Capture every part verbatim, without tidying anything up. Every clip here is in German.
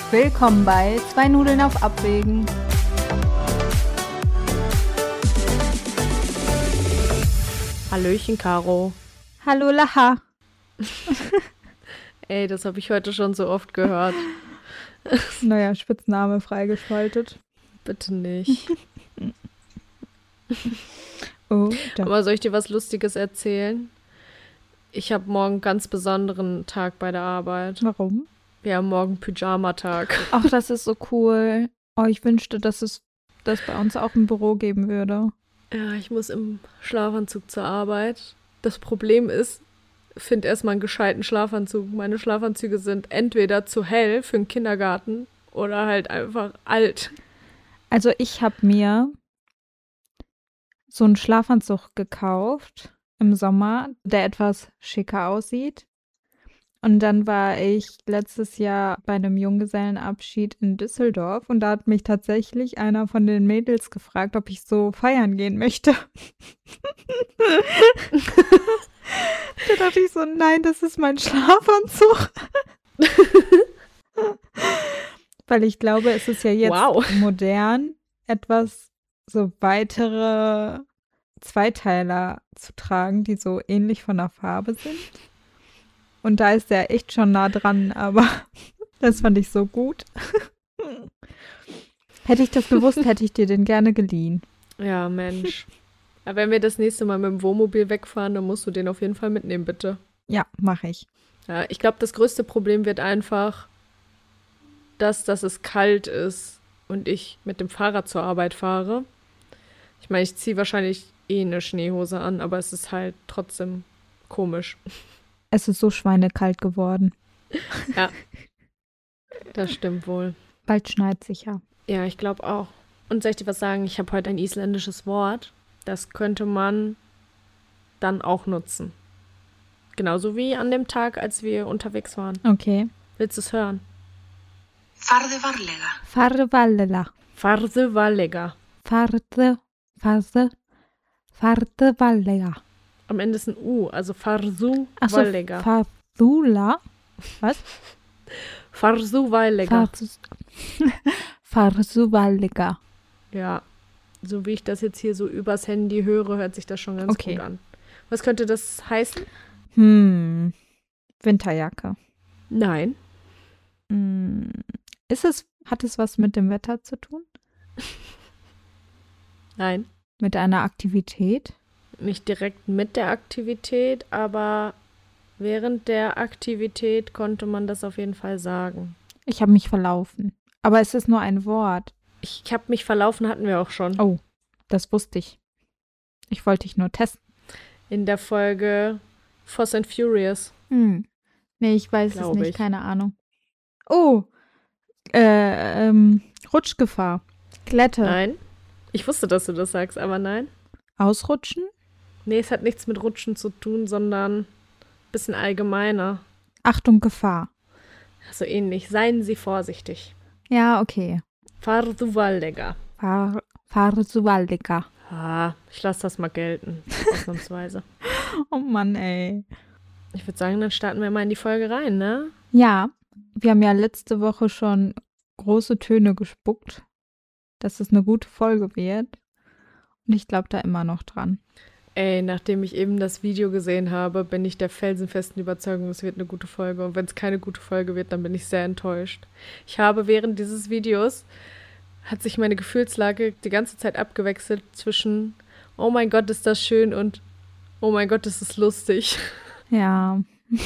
Willkommen bei Zwei Nudeln auf Abwägen. Hallöchen, Caro. Hallo, Laha. Ey, das habe ich heute schon so oft gehört. Neuer Spitzname freigeschaltet. Bitte nicht. Oh, da. Aber soll ich dir was Lustiges erzählen? Ich habe morgen einen ganz besonderen Tag bei der Arbeit. Warum? Wir haben morgen Pyjama-Tag. Ach, das ist so cool. Oh, ich wünschte, dass es das bei uns auch im Büro geben würde. Ja, ich muss im Schlafanzug zur Arbeit. Das Problem ist, find erstmal einen gescheiten Schlafanzug. Meine Schlafanzüge sind entweder zu hell für den Kindergarten oder halt einfach alt. Also ich habe mir so einen Schlafanzug gekauft im Sommer, der etwas schicker aussieht. Und dann war ich letztes Jahr bei einem Junggesellenabschied in Düsseldorf und da hat mich tatsächlich einer von den Mädels gefragt, ob ich so feiern gehen möchte. Da dachte ich so, nein, das ist mein Schlafanzug. Weil ich glaube, es ist ja jetzt Wow. modern, etwas so weitere Zweiteiler zu tragen, die so ähnlich von der Farbe sind. Und da ist der echt schon nah dran, aber das fand ich so gut. Hätte ich das gewusst, hätte ich dir den gerne geliehen. Ja, Mensch. Aber wenn wir das nächste Mal mit dem Wohnmobil wegfahren, dann musst du den auf jeden Fall mitnehmen, bitte. Ja, mache ich. Ja, ich glaube, das größte Problem wird einfach, dass, dass es kalt ist und ich mit dem Fahrrad zur Arbeit fahre. Ich meine, ich ziehe wahrscheinlich eh eine Schneehose an, aber es ist halt trotzdem komisch. Es ist so schweinekalt geworden. Ja, das stimmt wohl. Bald schneit sicher. Ja, ich glaube auch. Und soll ich dir was sagen? Ich habe heute ein isländisches Wort. Das könnte man dann auch nutzen. Genauso wie an dem Tag, als wir unterwegs waren. Okay. Willst du es hören? Farðu varlega. Farðu varlega. Farðu varlega. Farðu, farðu, farðu varlega. Am Ende ist ein U, also Farðu Ach so, varlega. Fardula. Was? Farðu varlega. Farðu varlega. Ja, so wie ich das jetzt hier so übers Handy höre, hört sich das schon ganz Okay. gut an. Was könnte das heißen? Hm. Winterjacke. Nein. Hm. Ist es, hat es was mit dem Wetter zu tun? Nein. Mit einer Aktivität? Nicht direkt mit der Aktivität, aber während der Aktivität konnte man das auf jeden Fall sagen. Ich habe mich verlaufen. Aber es ist nur ein Wort. Ich habe mich verlaufen, hatten wir auch schon. Oh, das wusste ich. Ich wollte dich nur testen. In der Folge Fast and Furious. Hm. Nee, ich weiß es Glaub nicht, ich. keine Ahnung. Oh, äh, ähm, Rutschgefahr. Glätte. Nein. Ich wusste, dass du das sagst, aber nein. Ausrutschen? Nee, es hat nichts mit Rutschen zu tun, sondern ein bisschen allgemeiner. Achtung, Gefahr. So ähnlich. Seien Sie vorsichtig. Ja, okay. Farðu varlega. Fahr, fahre zu Waldecker. Ah, ich lasse das mal gelten. Ausnahmsweise. Oh Mann, ey. Ich würde sagen, dann starten wir mal in die Folge rein, ne? Ja, wir haben ja letzte Woche schon große Töne gespuckt, dass es eine gute Folge wird. Und ich glaube da immer noch dran. Ey, nachdem ich eben das Video gesehen habe, bin ich der felsenfesten Überzeugung, es wird eine gute Folge. Und wenn es keine gute Folge wird, dann bin ich sehr enttäuscht. Ich habe während dieses Videos, hat sich meine Gefühlslage die ganze Zeit abgewechselt zwischen oh mein Gott, ist das schön und oh mein Gott, ist das lustig. Ja.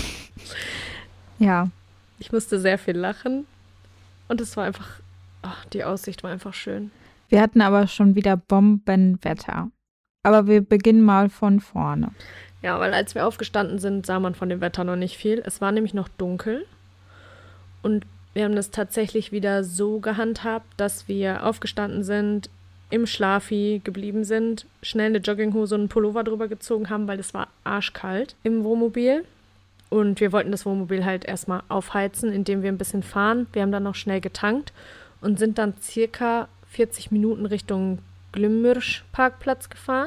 Ja. Ich musste sehr viel lachen und es war einfach, ach, die Aussicht war einfach schön. Wir hatten aber schon wieder Bombenwetter. Aber wir beginnen mal von vorne. Ja, weil als wir aufgestanden sind, sah man von dem Wetter noch nicht viel. Es war nämlich noch dunkel und wir haben das tatsächlich wieder so gehandhabt, dass wir aufgestanden sind, im Schlafi geblieben sind, schnell eine Jogginghose und einen Pullover drüber gezogen haben, weil es war arschkalt im Wohnmobil. Und wir wollten das Wohnmobil halt erstmal aufheizen, indem wir ein bisschen fahren. Wir haben dann noch schnell getankt und sind dann circa vierzig Minuten Richtung Glümmersch-Parkplatz gefahren.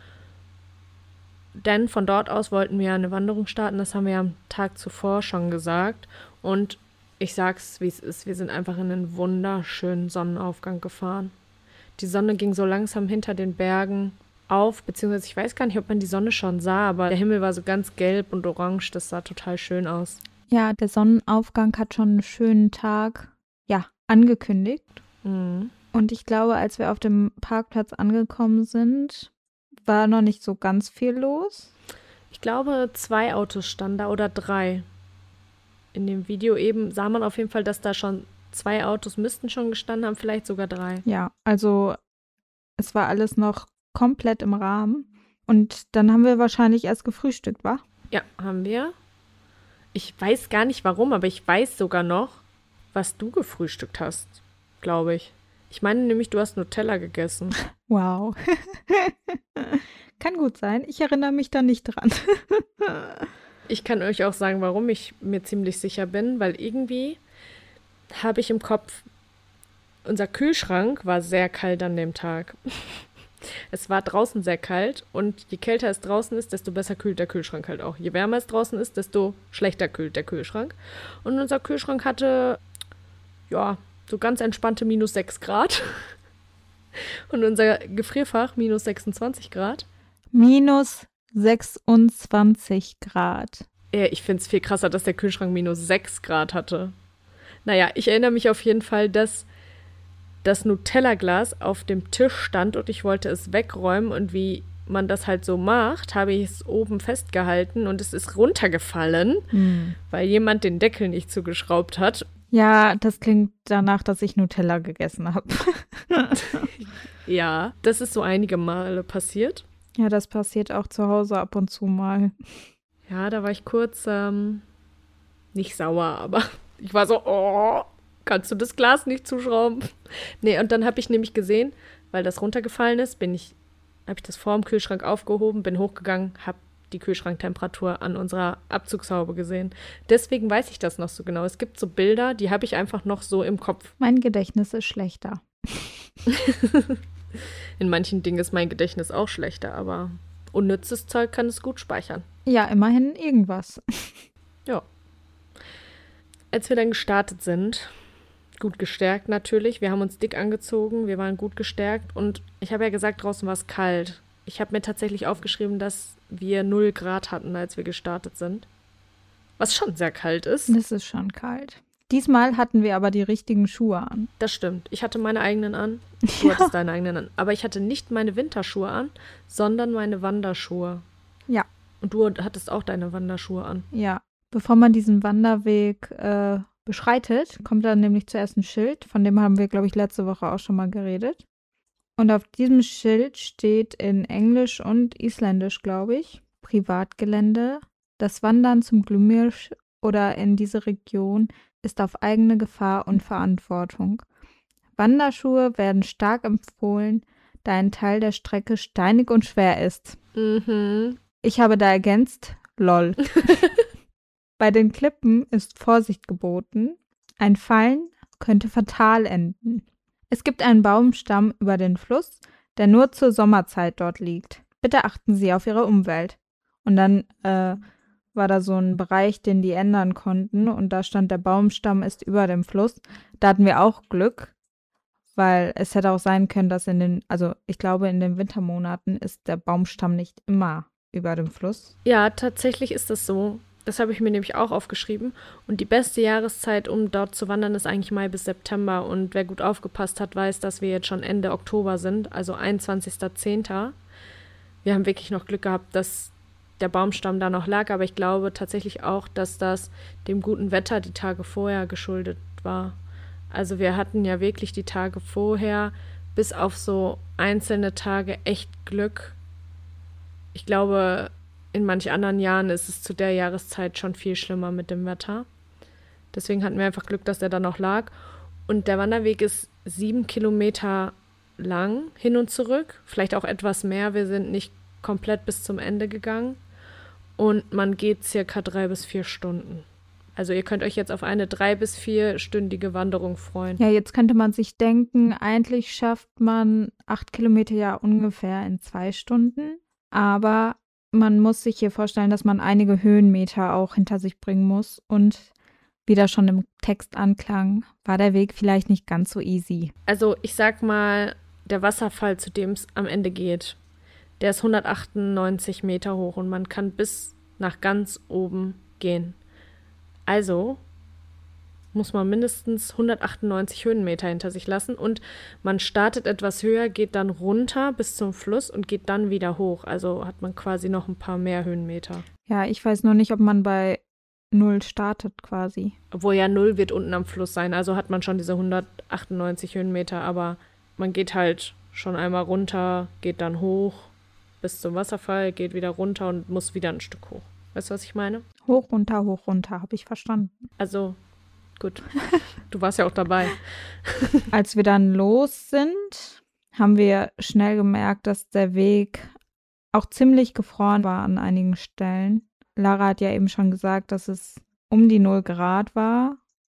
Denn von dort aus wollten wir eine Wanderung starten, das haben wir am Tag zuvor schon gesagt. Und ich sag's, wie es ist. Wir sind einfach in einen wunderschönen Sonnenaufgang gefahren. Die Sonne ging so langsam hinter den Bergen auf, beziehungsweise ich weiß gar nicht, ob man die Sonne schon sah, aber der Himmel war so ganz gelb und orange. Das sah total schön aus. Ja, der Sonnenaufgang hat schon einen schönen Tag, ja, angekündigt. Mhm. Und ich glaube, als wir auf dem Parkplatz angekommen sind, war noch nicht so ganz viel los. Ich glaube, zwei Autos standen da oder drei. In dem Video eben sah man auf jeden Fall, dass da schon zwei Autos müssten schon gestanden haben, vielleicht sogar drei. Ja, also es war alles noch komplett im Rahmen. Und dann haben wir wahrscheinlich erst gefrühstückt, wa? Ja, haben wir. Ich weiß gar nicht warum, aber ich weiß sogar noch, was du gefrühstückt hast, glaube ich. Ich meine nämlich, du hast Nutella gegessen. Wow. Kann gut sein. Ich erinnere mich da nicht dran. Ich kann euch auch sagen, warum ich mir ziemlich sicher bin, weil irgendwie habe ich im Kopf, unser Kühlschrank war sehr kalt an dem Tag. Es war draußen sehr kalt und je kälter es draußen ist, desto besser kühlt der Kühlschrank halt auch. Je wärmer es draußen ist, desto schlechter kühlt der Kühlschrank. Und unser Kühlschrank hatte, ja, so ganz entspannte minus sechs Grad. Und unser Gefrierfach minus sechsundzwanzig Grad. Minus sechsundzwanzig Grad. Ja, ich finde es viel krasser, dass der Kühlschrank minus sechs Grad hatte. Naja, ich erinnere mich auf jeden Fall, dass das Nutella-Glas auf dem Tisch stand und ich wollte es wegräumen und wie man das halt so macht, habe ich es oben festgehalten und es ist runtergefallen, Hm. weil jemand den Deckel nicht zugeschraubt hat. Ja, das klingt danach, dass ich Nutella gegessen habe. Ja, das ist so einige Male passiert. Ja, das passiert auch zu Hause ab und zu mal. Ja, da war ich kurz ähm, nicht sauer, aber ich war so, oh, kannst du das Glas nicht zuschrauben? Nee, und dann habe ich nämlich gesehen, weil das runtergefallen ist, bin ich, habe ich das vor dem Kühlschrank aufgehoben, bin hochgegangen, habe die Kühlschranktemperatur an unserer Abzugshaube gesehen. Deswegen weiß ich das noch so genau. Es gibt so Bilder, die habe ich einfach noch so im Kopf. Mein Gedächtnis ist schlechter. In manchen Dingen ist mein Gedächtnis auch schlechter, aber unnützes Zeug kann es gut speichern. Ja, immerhin irgendwas. Ja. Als wir dann gestartet sind, gut gestärkt natürlich, wir haben uns dick angezogen, wir waren gut gestärkt und ich habe ja gesagt, draußen war es kalt. Ich habe mir tatsächlich aufgeschrieben, dass wir null Grad hatten, als wir gestartet sind. Was schon sehr kalt ist. Das ist schon kalt. Diesmal hatten wir aber die richtigen Schuhe an. Das stimmt. Ich hatte meine eigenen an. Du hattest deine eigenen an. Aber ich hatte nicht meine Winterschuhe an, sondern meine Wanderschuhe. Ja. Und du hattest auch deine Wanderschuhe an. Ja. Bevor man diesen Wanderweg äh, beschreitet, kommt dann nämlich zuerst ein Schild. Von dem haben wir, glaube ich, letzte Woche auch schon mal geredet. Und auf diesem Schild steht in Englisch und Isländisch, glaube ich, Privatgelände. Das Wandern zum Glümirsch oder in diese Region ist auf eigene Gefahr und Verantwortung. Wanderschuhe werden stark empfohlen, da ein Teil der Strecke steinig und schwer ist. Mhm. Ich habe da ergänzt, lol. Bei den Klippen ist Vorsicht geboten. Ein Fallen könnte fatal enden. Es gibt einen Baumstamm über den Fluss, der nur zur Sommerzeit dort liegt. Bitte achten Sie auf Ihre Umwelt. Und dann äh, war da so ein Bereich, den die ändern konnten und da stand, der Baumstamm ist über dem Fluss. Da hatten wir auch Glück, weil es hätte auch sein können, dass in den, also ich glaube in den Wintermonaten ist der Baumstamm nicht immer über dem Fluss. Ja, tatsächlich ist das so. Das habe ich mir nämlich auch aufgeschrieben. Und die beste Jahreszeit, um dort zu wandern, ist eigentlich Mai bis September. Und wer gut aufgepasst hat, weiß, dass wir jetzt schon Ende Oktober sind, also einundzwanzigster zehnter Wir haben wirklich noch Glück gehabt, dass der Baumstamm da noch lag. Aber ich glaube tatsächlich auch, dass das dem guten Wetter die Tage vorher geschuldet war. Also wir hatten ja wirklich die Tage vorher bis auf so einzelne Tage echt Glück. Ich glaube, in manch anderen Jahren ist es zu der Jahreszeit schon viel schlimmer mit dem Wetter. Deswegen hatten wir einfach Glück, dass der da noch lag. Und der Wanderweg ist sieben Kilometer lang, hin und zurück. Vielleicht auch etwas mehr. Wir sind nicht komplett bis zum Ende gegangen. Und man geht circa drei bis vier Stunden. Also ihr könnt euch jetzt auf eine drei- bis vierstündige Wanderung freuen. Ja, jetzt könnte man sich denken, eigentlich schafft man acht Kilometer ja ungefähr in zwei Stunden. Aber man muss sich hier vorstellen, dass man einige Höhenmeter auch hinter sich bringen muss. Und wie das schon im Text anklang, war der Weg vielleicht nicht ganz so easy. Also ich sag mal, der Wasserfall, zu dem es am Ende geht, der ist hundertachtundneunzig Meter hoch und man kann bis nach ganz oben gehen. Also muss man mindestens hundertachtundneunzig Höhenmeter hinter sich lassen und man startet etwas höher, geht dann runter bis zum Fluss und geht dann wieder hoch. Also hat man quasi noch ein paar mehr Höhenmeter. Ja, ich weiß nur nicht, ob man bei Null startet quasi. Obwohl ja Null wird unten am Fluss sein, also hat man schon diese hundertachtundneunzig Höhenmeter, aber man geht halt schon einmal runter, geht dann hoch bis zum Wasserfall, geht wieder runter und muss wieder ein Stück hoch. Weißt du, was ich meine? Hoch, runter, hoch, runter, habe ich verstanden. Also, gut. Du warst ja auch dabei. Als wir dann los sind, haben wir schnell gemerkt, dass der Weg auch ziemlich gefroren war an einigen Stellen. Lara hat ja eben schon gesagt, dass es um die null Grad war.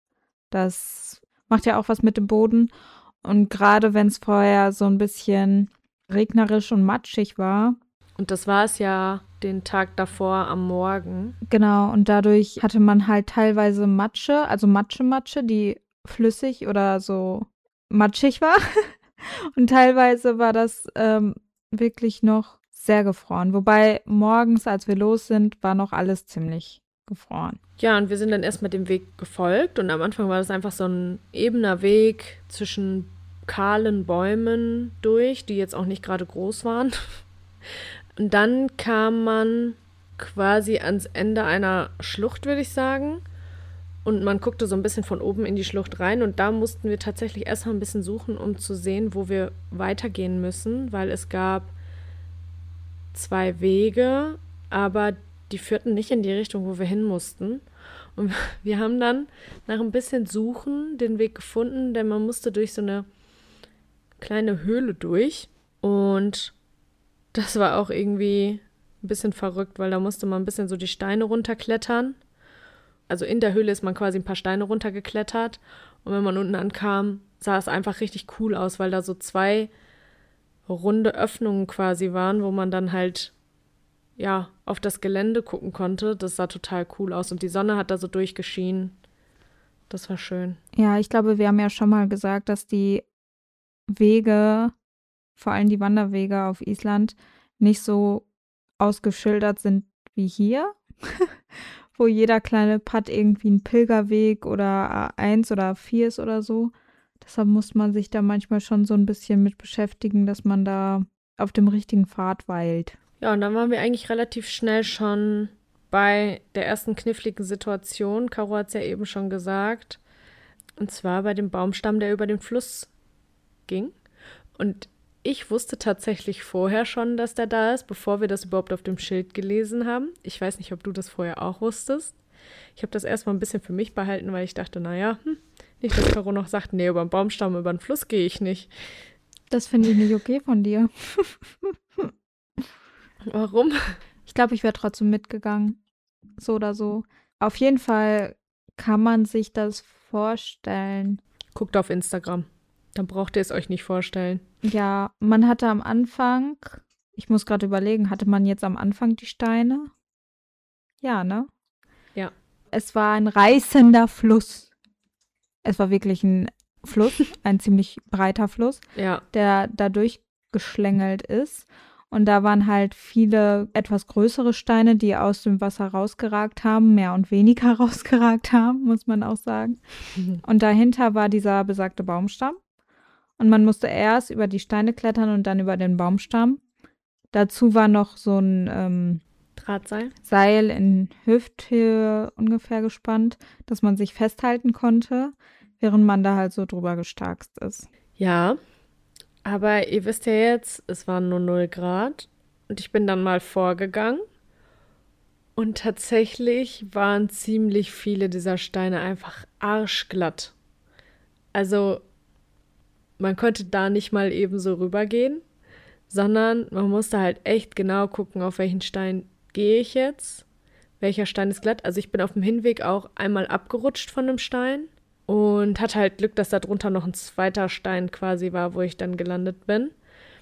Das macht ja auch was mit dem Boden. Und gerade wenn es vorher so ein bisschen regnerisch und matschig war. Und das war es ja den Tag davor am Morgen. Genau, und dadurch hatte man halt teilweise Matsche, also Matsche-Matsche, die flüssig oder so matschig war. Und teilweise war das ähm, wirklich noch sehr gefroren. Wobei morgens, als wir los sind, war noch alles ziemlich gefroren. Ja, und wir sind dann erstmal dem Weg gefolgt. Und am Anfang war das einfach so ein ebener Weg zwischen kahlen Bäumen durch, die jetzt auch nicht gerade groß waren. Und dann kam man quasi ans Ende einer Schlucht, würde ich sagen. Und man guckte so ein bisschen von oben in die Schlucht rein. Und da mussten wir tatsächlich erstmal ein bisschen suchen, um zu sehen, wo wir weitergehen müssen. Weil es gab zwei Wege, aber die führten nicht in die Richtung, wo wir hin mussten. Und wir haben dann nach ein bisschen Suchen den Weg gefunden, denn man musste durch so eine kleine Höhle durch. Und das war auch irgendwie ein bisschen verrückt, weil da musste man ein bisschen so die Steine runterklettern. Also in der Höhle ist man quasi ein paar Steine runtergeklettert. Und wenn man unten ankam, sah es einfach richtig cool aus, weil da so zwei runde Öffnungen quasi waren, wo man dann halt ja auf das Gelände gucken konnte. Das sah total cool aus und die Sonne hat da so durchgeschienen. Das war schön. Ja, ich glaube, wir haben ja schon mal gesagt, dass die Wege, vor allem die Wanderwege auf Island, nicht so ausgeschildert sind wie hier, wo jeder kleine Pad irgendwie ein Pilgerweg oder A eins oder A vier ist oder so. Deshalb muss man sich da manchmal schon so ein bisschen mit beschäftigen, dass man da auf dem richtigen Pfad weilt. Ja, und dann waren wir eigentlich relativ schnell schon bei der ersten kniffligen Situation. Caro hat es ja eben schon gesagt. Und zwar bei dem Baumstamm, der über den Fluss ging. Und ich wusste tatsächlich vorher schon, dass der da ist, bevor wir das überhaupt auf dem Schild gelesen haben. Ich weiß nicht, ob du das vorher auch wusstest. Ich habe das erstmal ein bisschen für mich behalten, weil ich dachte, naja, hm, nicht, dass Caro noch sagt, nee, über den Baumstamm, über den Fluss gehe ich nicht. Das finde ich nicht okay von dir. Warum? Ich glaube, ich wäre trotzdem mitgegangen. So oder so. Auf jeden Fall kann man sich das vorstellen. Guckt auf Instagram. Dann braucht ihr es euch nicht vorstellen. Ja, man hatte am Anfang, ich muss gerade überlegen, hatte man jetzt am Anfang die Steine? Ja, ne? Ja. Es war ein reißender Fluss. Es war wirklich ein Fluss, ein ziemlich breiter Fluss, Ja. der da durchgeschlängelt ist. Und da waren halt viele etwas größere Steine, die aus dem Wasser rausgeragt haben, mehr und weniger rausgeragt haben, muss man auch sagen. Und dahinter war dieser besagte Baumstamm. Und man musste erst über die Steine klettern und dann über den Baumstamm. Dazu war noch so ein ähm, Drahtseil. Seil in Hüfthöhe ungefähr gespannt, dass man sich festhalten konnte, während man da halt so drüber gestarkst ist. Ja, aber ihr wisst ja jetzt, es waren nur null Grad und ich bin dann mal vorgegangen und tatsächlich waren ziemlich viele dieser Steine einfach arschglatt. Also man konnte da nicht mal eben so rübergehen, sondern man musste halt echt genau gucken, auf welchen Stein gehe ich jetzt, welcher Stein ist glatt. Also ich bin auf dem Hinweg auch einmal abgerutscht von einem Stein und hatte halt Glück, dass da drunter noch ein zweiter Stein quasi war, wo ich dann gelandet bin.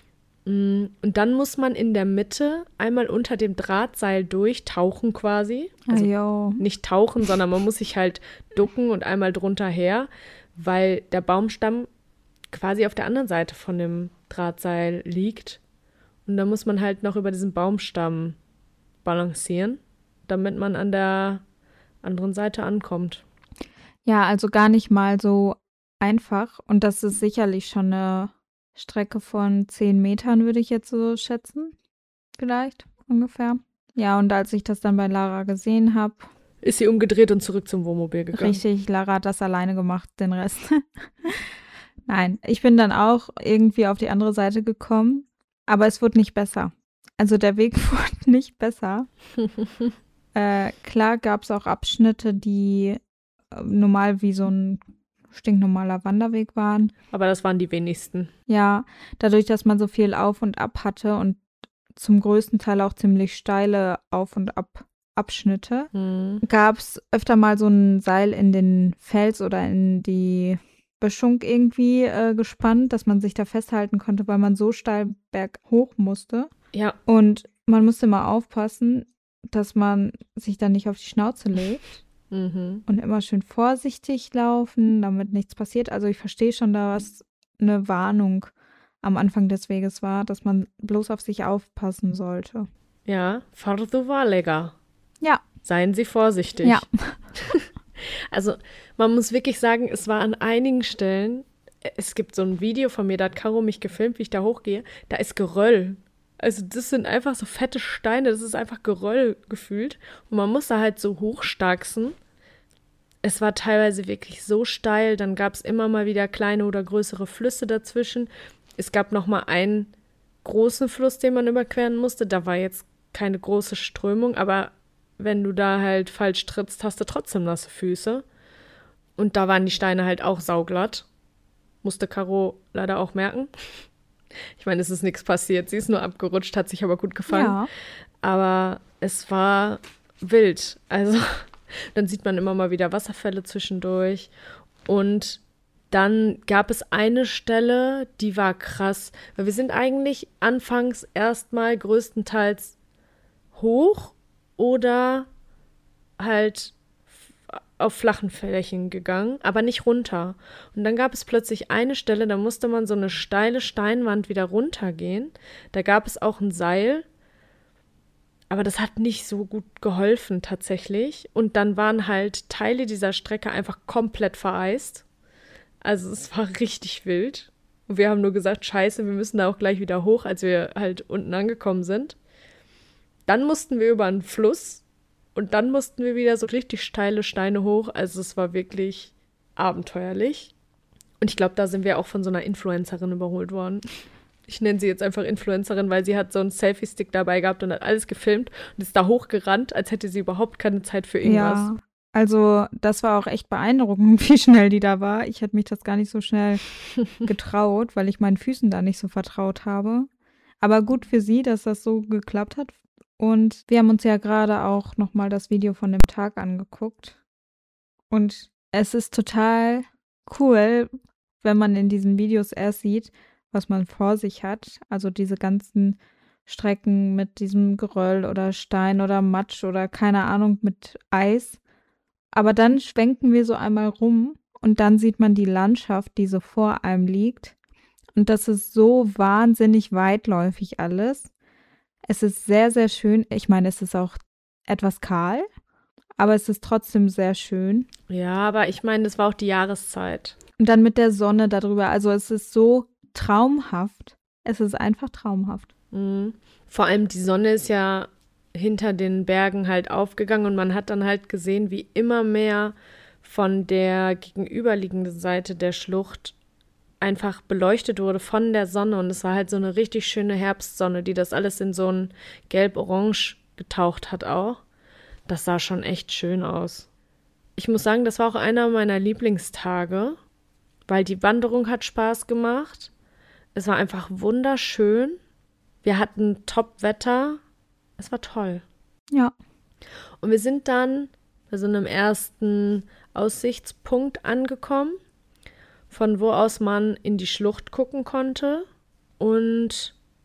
Mm, Und dann muss man in der Mitte einmal unter dem Drahtseil durchtauchen quasi. Also Ajo. nicht tauchen, sondern man muss sich halt ducken und einmal drunter her, weil der Baumstamm quasi auf der anderen Seite von dem Drahtseil liegt. Und da muss man halt noch über diesen Baumstamm balancieren, damit man an der anderen Seite ankommt. Ja, also gar nicht mal so einfach. Und das ist sicherlich schon eine Strecke von zehn Metern, würde ich jetzt so schätzen. Vielleicht ungefähr. Ja, und als ich das dann bei Lara gesehen habe, Ist sie umgedreht und zurück zum Wohnmobil gegangen. richtig, Lara hat das alleine gemacht, den Rest. Nein, ich bin dann auch irgendwie auf die andere Seite gekommen, aber es wurde nicht besser. Also der Weg wurde nicht besser. äh, klar gab es auch Abschnitte, die äh, normal wie so ein stinknormaler Wanderweg waren. Aber das waren die wenigsten. Ja, dadurch, dass man so viel Auf und Ab hatte und zum größten Teil auch ziemlich steile Auf- und Ab-Abschnitte, Hm. gab es öfter mal so ein Seil in den Fels oder in die Böschung irgendwie äh, gespannt, dass man sich da festhalten konnte, weil man so steil berghoch musste. Ja, Und man musste immer aufpassen, dass man sich dann nicht auf die Schnauze legt mhm. und immer schön vorsichtig laufen, damit nichts passiert. Also ich verstehe schon, da was eine Warnung am Anfang des Weges war, dass man bloß auf sich aufpassen sollte. Ja, fardu valega. Ja. Seien Sie vorsichtig. Ja. Also man muss wirklich sagen, es war an einigen Stellen, es gibt so ein Video von mir, da hat Caro mich gefilmt, wie ich da hochgehe, da ist Geröll. Also das sind einfach so fette Steine, das ist einfach Geröll gefühlt. Und man muss da halt so hochstarksen. Es war teilweise wirklich so steil, dann gab es immer mal wieder kleine oder größere Flüsse dazwischen. Es gab noch mal einen großen Fluss, den man überqueren musste. Da war jetzt keine große Strömung, aber wenn du da halt falsch trittst, hast du trotzdem nasse Füße. Und da waren die Steine halt auch sauglatt. Musste Caro leider auch merken. Ich meine, es ist nichts passiert. Sie ist nur abgerutscht, hat sich aber gut gefangen. Ja. Aber es war wild. Also dann sieht man immer mal wieder Wasserfälle zwischendurch. Und dann gab es eine Stelle, die war krass. Weil wir sind eigentlich anfangs erstmal größtenteils hoch oder halt auf flachen Flächen gegangen, aber nicht runter. Und dann gab es plötzlich eine Stelle, da musste man so eine steile Steinwand wieder runtergehen. Da gab es auch ein Seil, aber das hat nicht so gut geholfen tatsächlich. Und dann waren halt Teile dieser Strecke einfach komplett vereist. Also es war richtig wild. Und wir haben nur gesagt, scheiße, wir müssen da auch gleich wieder hoch, als wir halt unten angekommen sind. Dann mussten wir über einen Fluss und dann mussten wir wieder so richtig steile Steine hoch. Also es war wirklich abenteuerlich. Und ich glaube, da sind wir auch von so einer Influencerin überholt worden. Ich nenne sie jetzt einfach Influencerin, weil sie hat so einen Selfie-Stick dabei gehabt und hat alles gefilmt und ist da hochgerannt, als hätte sie überhaupt keine Zeit für irgendwas. Ja, also das war auch echt beeindruckend, wie schnell die da war. Ich hätte mich das gar nicht so schnell getraut, weil ich meinen Füßen da nicht so vertraut habe. Aber gut für sie, dass das so geklappt hat. Und wir haben uns ja gerade auch nochmal das Video von dem Tag angeguckt. Und es ist total cool, wenn man in diesen Videos erst sieht, was man vor sich hat. Also diese ganzen Strecken mit diesem Geröll oder Stein oder Matsch oder keine Ahnung mit Eis. Aber dann schwenken wir so einmal rum und dann sieht man die Landschaft, die so vor einem liegt. Und das ist so wahnsinnig weitläufig alles. Es ist sehr, sehr schön. Ich meine, es ist auch etwas kahl, aber es ist trotzdem sehr schön. Ja, aber ich meine, das war auch die Jahreszeit. Und dann mit der Sonne darüber. Also es ist so traumhaft. Es ist einfach traumhaft. Mhm. Vor allem die Sonne ist ja hinter den Bergen halt aufgegangen und man hat dann halt gesehen, wie immer mehr von der gegenüberliegenden Seite der Schlucht einfach beleuchtet wurde von der Sonne und es war halt so eine richtig schöne Herbstsonne, die das alles in so ein Gelb-Orange getaucht hat auch. Das sah schon echt schön aus. Ich muss sagen, das war auch einer meiner Lieblingstage, weil die Wanderung hat Spaß gemacht. Es war einfach wunderschön. Wir hatten Top-Wetter. Es war toll. Ja. Und wir sind dann bei so einem ersten Aussichtspunkt angekommen, von wo aus man in die Schlucht gucken konnte. Und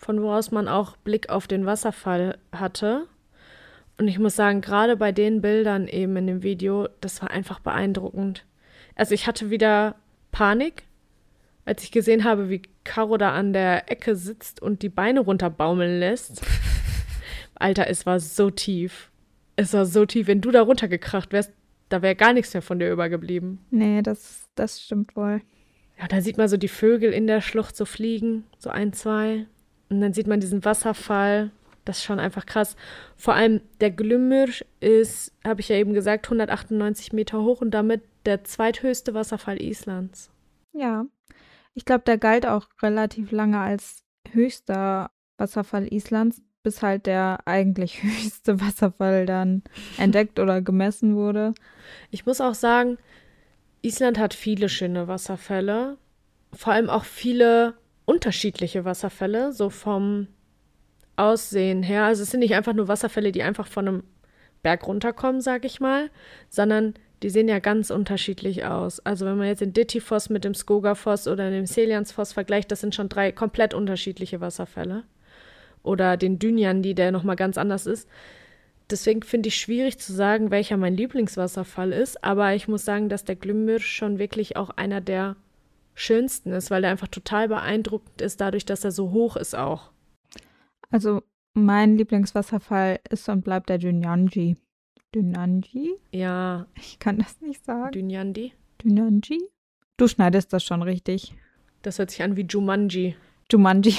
von wo aus man auch Blick auf den Wasserfall hatte. Und ich muss sagen, gerade bei den Bildern eben in dem Video, das war einfach beeindruckend. Also ich hatte wieder Panik, als ich gesehen habe, wie Caro da an der Ecke sitzt und die Beine runterbaumeln lässt. Alter, es war so tief. Es war so tief. Wenn du da runtergekracht wärst, da wäre gar nichts mehr von dir übergeblieben. Nee, das, das stimmt wohl. Ja, da sieht man so die Vögel in der Schlucht so fliegen, so ein, zwei. Und dann sieht man diesen Wasserfall. Das ist schon einfach krass. Vor allem der Glümmür ist, habe ich ja eben gesagt, hundertachtundneunzig Meter hoch und damit der zweithöchste Wasserfall Islands. Ja, ich glaube, der galt auch relativ lange als höchster Wasserfall Islands, bis halt der eigentlich höchste Wasserfall dann entdeckt oder gemessen wurde. Ich muss auch sagen, Island hat viele schöne Wasserfälle. Vor allem auch viele unterschiedliche Wasserfälle, so vom Aussehen her. Also es sind nicht einfach nur Wasserfälle, die einfach von einem Berg runterkommen, sag ich mal, sondern die sehen ja ganz unterschiedlich aus. Also wenn man jetzt den Dittifoss mit dem Skogafoss oder dem Seljansfoss vergleicht, das sind schon drei komplett unterschiedliche Wasserfälle. Oder den Dynjandi, der nochmal ganz anders ist. Deswegen finde ich schwierig zu sagen, welcher mein Lieblingswasserfall ist, aber ich muss sagen, dass der Glümmür schon wirklich auch einer der schönsten ist, weil der einfach total beeindruckend ist, dadurch, dass er so hoch ist auch. Also mein Lieblingswasserfall ist und bleibt der Dynjandi. Dynjandi? Ja. Ich kann das nicht sagen. Dynjandi? Dynjandi? Du schneidest das schon richtig. Das hört sich an wie Jumanji. Jumanji.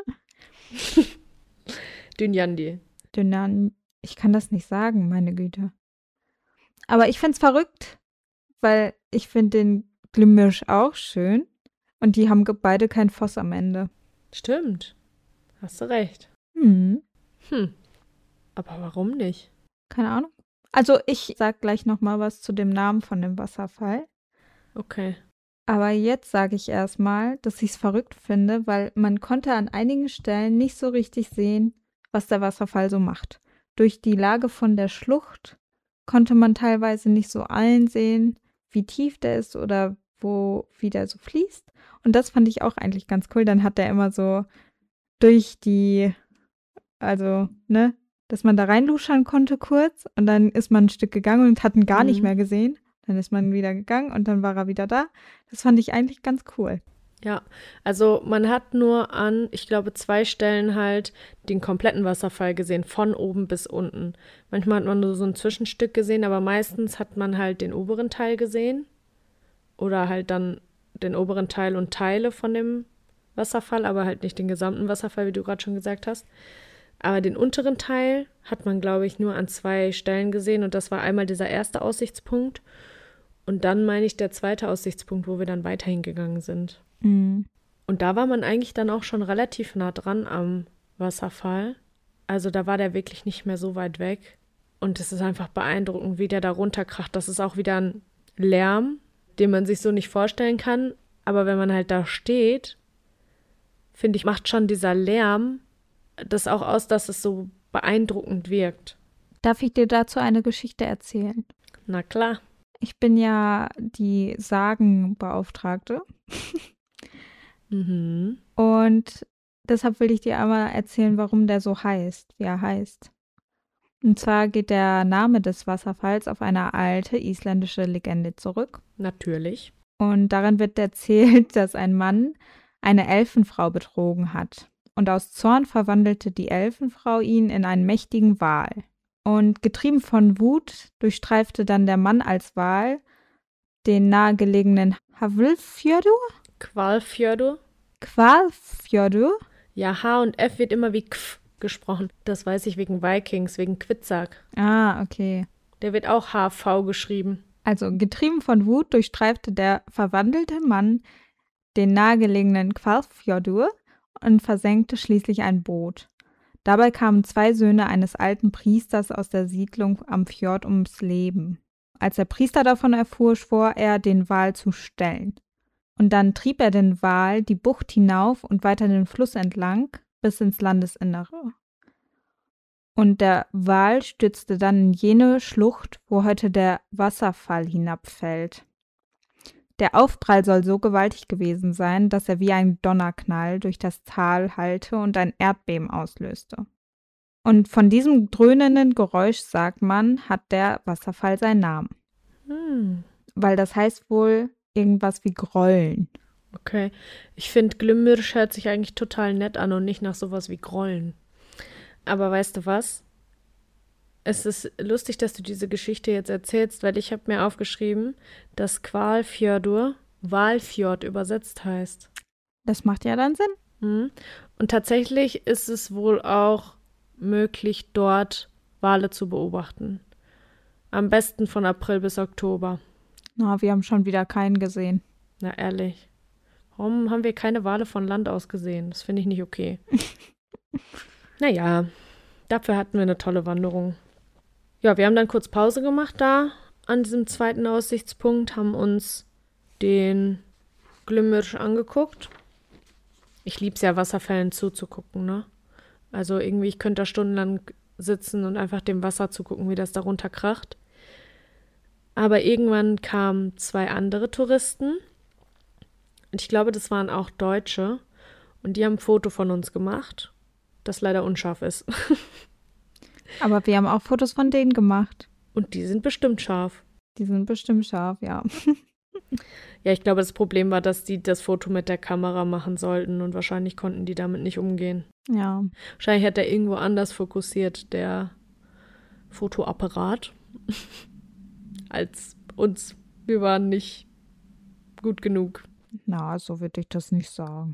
Dynjandi. Dynjandi. Ich kann das nicht sagen, meine Güte. Aber ich find's verrückt, weil ich finde den Glümmür auch schön und die haben beide kein Foss am Ende. Stimmt. Hast du recht. Hm. Hm. Aber warum nicht? Keine Ahnung. Also ich sag gleich noch mal was zu dem Namen von dem Wasserfall. Okay. Aber jetzt sage ich erstmal, dass ich es verrückt finde, weil man konnte an einigen Stellen nicht so richtig sehen, was der Wasserfall so macht. Durch die Lage von der Schlucht konnte man teilweise nicht so einsehen, wie tief der ist oder wo, wie der so fließt. Und das fand ich auch eigentlich ganz cool. Dann hat der immer so durch die, also, ne, dass man da reinluschern konnte kurz und dann ist man ein Stück gegangen und hat ihn gar Mhm. nicht mehr gesehen. Dann ist man wieder gegangen und dann war er wieder da. Das fand ich eigentlich ganz cool. Ja, also man hat nur an, ich glaube, zwei Stellen halt den kompletten Wasserfall gesehen, von oben bis unten. Manchmal hat man nur so ein Zwischenstück gesehen, aber meistens hat man halt den oberen Teil gesehen oder halt dann den oberen Teil und Teile von dem Wasserfall, aber halt nicht den gesamten Wasserfall, wie du gerade schon gesagt hast. Aber den unteren Teil hat man, glaube ich, nur an zwei Stellen gesehen und das war einmal dieser erste Aussichtspunkt und dann meine ich der zweite Aussichtspunkt, wo wir dann weiterhin gegangen sind. Mhm. Und da war man eigentlich dann auch schon relativ nah dran am Wasserfall. Also da war der wirklich nicht mehr so weit weg. Und es ist einfach beeindruckend, wie der da runterkracht. Das ist auch wieder ein Lärm, den man sich so nicht vorstellen kann. Aber wenn man halt da steht, finde ich, macht schon dieser Lärm das auch aus, dass es so beeindruckend wirkt. Darf ich dir dazu eine Geschichte erzählen? Na klar. Ich bin ja die Sagenbeauftragte. Mhm. Und deshalb will ich dir einmal erzählen, warum der so heißt, wie er heißt. Und zwar geht der Name des Wasserfalls auf eine alte isländische Legende zurück. Natürlich. Und darin wird erzählt, dass ein Mann eine Elfenfrau betrogen hat. Und aus Zorn verwandelte die Elfenfrau ihn in einen mächtigen Wal. Und getrieben von Wut durchstreifte dann der Mann als Wal den nahegelegenen Hvalfjörður. Hvalfjörður. Hvalfjörður? Ja, H und F wird immer wie Kf gesprochen. Das weiß ich wegen Vikings, wegen Quitsack. Ah, okay. Der wird auch H V geschrieben. Also getrieben von Wut durchstreifte der verwandelte Mann den nahegelegenen Hvalfjörður und versenkte schließlich ein Boot. Dabei kamen zwei Söhne eines alten Priesters aus der Siedlung am Fjord ums Leben. Als der Priester davon erfuhr, schwor er, den Wal zu stellen. Und dann trieb er den Wal die Bucht hinauf und weiter den Fluss entlang bis ins Landesinnere. Und der Wal stürzte dann in jene Schlucht, wo heute der Wasserfall hinabfällt. Der Aufprall soll so gewaltig gewesen sein, dass er wie ein Donnerknall durch das Tal hallte und ein Erdbeben auslöste. Und von diesem dröhnenden Geräusch, sagt man, hat der Wasserfall seinen Namen. Hm. Weil das heißt wohl irgendwas wie Grollen. Okay. Ich finde, Glimmirsch hört sich eigentlich total nett an und nicht nach sowas wie Grollen. Aber weißt du was? Es ist lustig, dass du diese Geschichte jetzt erzählst, weil ich habe mir aufgeschrieben, dass Hvalfjörður Walfjord übersetzt heißt. Das macht ja dann Sinn. Hm. Und tatsächlich ist es wohl auch möglich, dort Wale zu beobachten. Am besten von April bis Oktober. Na, wir haben schon wieder keinen gesehen. Na ehrlich. Warum haben wir keine Wale von Land aus gesehen? Das finde ich nicht okay. Naja, dafür hatten wir eine tolle Wanderung. Ja, wir haben dann kurz Pause gemacht da an diesem zweiten Aussichtspunkt, haben uns den Glimmirsch angeguckt. Ich liebe es ja, Wasserfällen zuzugucken, ne? Also irgendwie, ich könnte da stundenlang sitzen und einfach dem Wasser zugucken, wie das da runterkracht. Aber irgendwann kamen zwei andere Touristen. Und ich glaube, das waren auch Deutsche. Und die haben ein Foto von uns gemacht, das leider unscharf ist. Aber wir haben auch Fotos von denen gemacht. Und die sind bestimmt scharf. Die sind bestimmt scharf, ja. Ja, ich glaube, das Problem war, dass die das Foto mit der Kamera machen sollten und wahrscheinlich konnten die damit nicht umgehen. Ja. Wahrscheinlich hat er irgendwo anders fokussiert, der Fotoapparat, als uns. Wir waren nicht gut genug. Na, so würde ich das nicht sagen.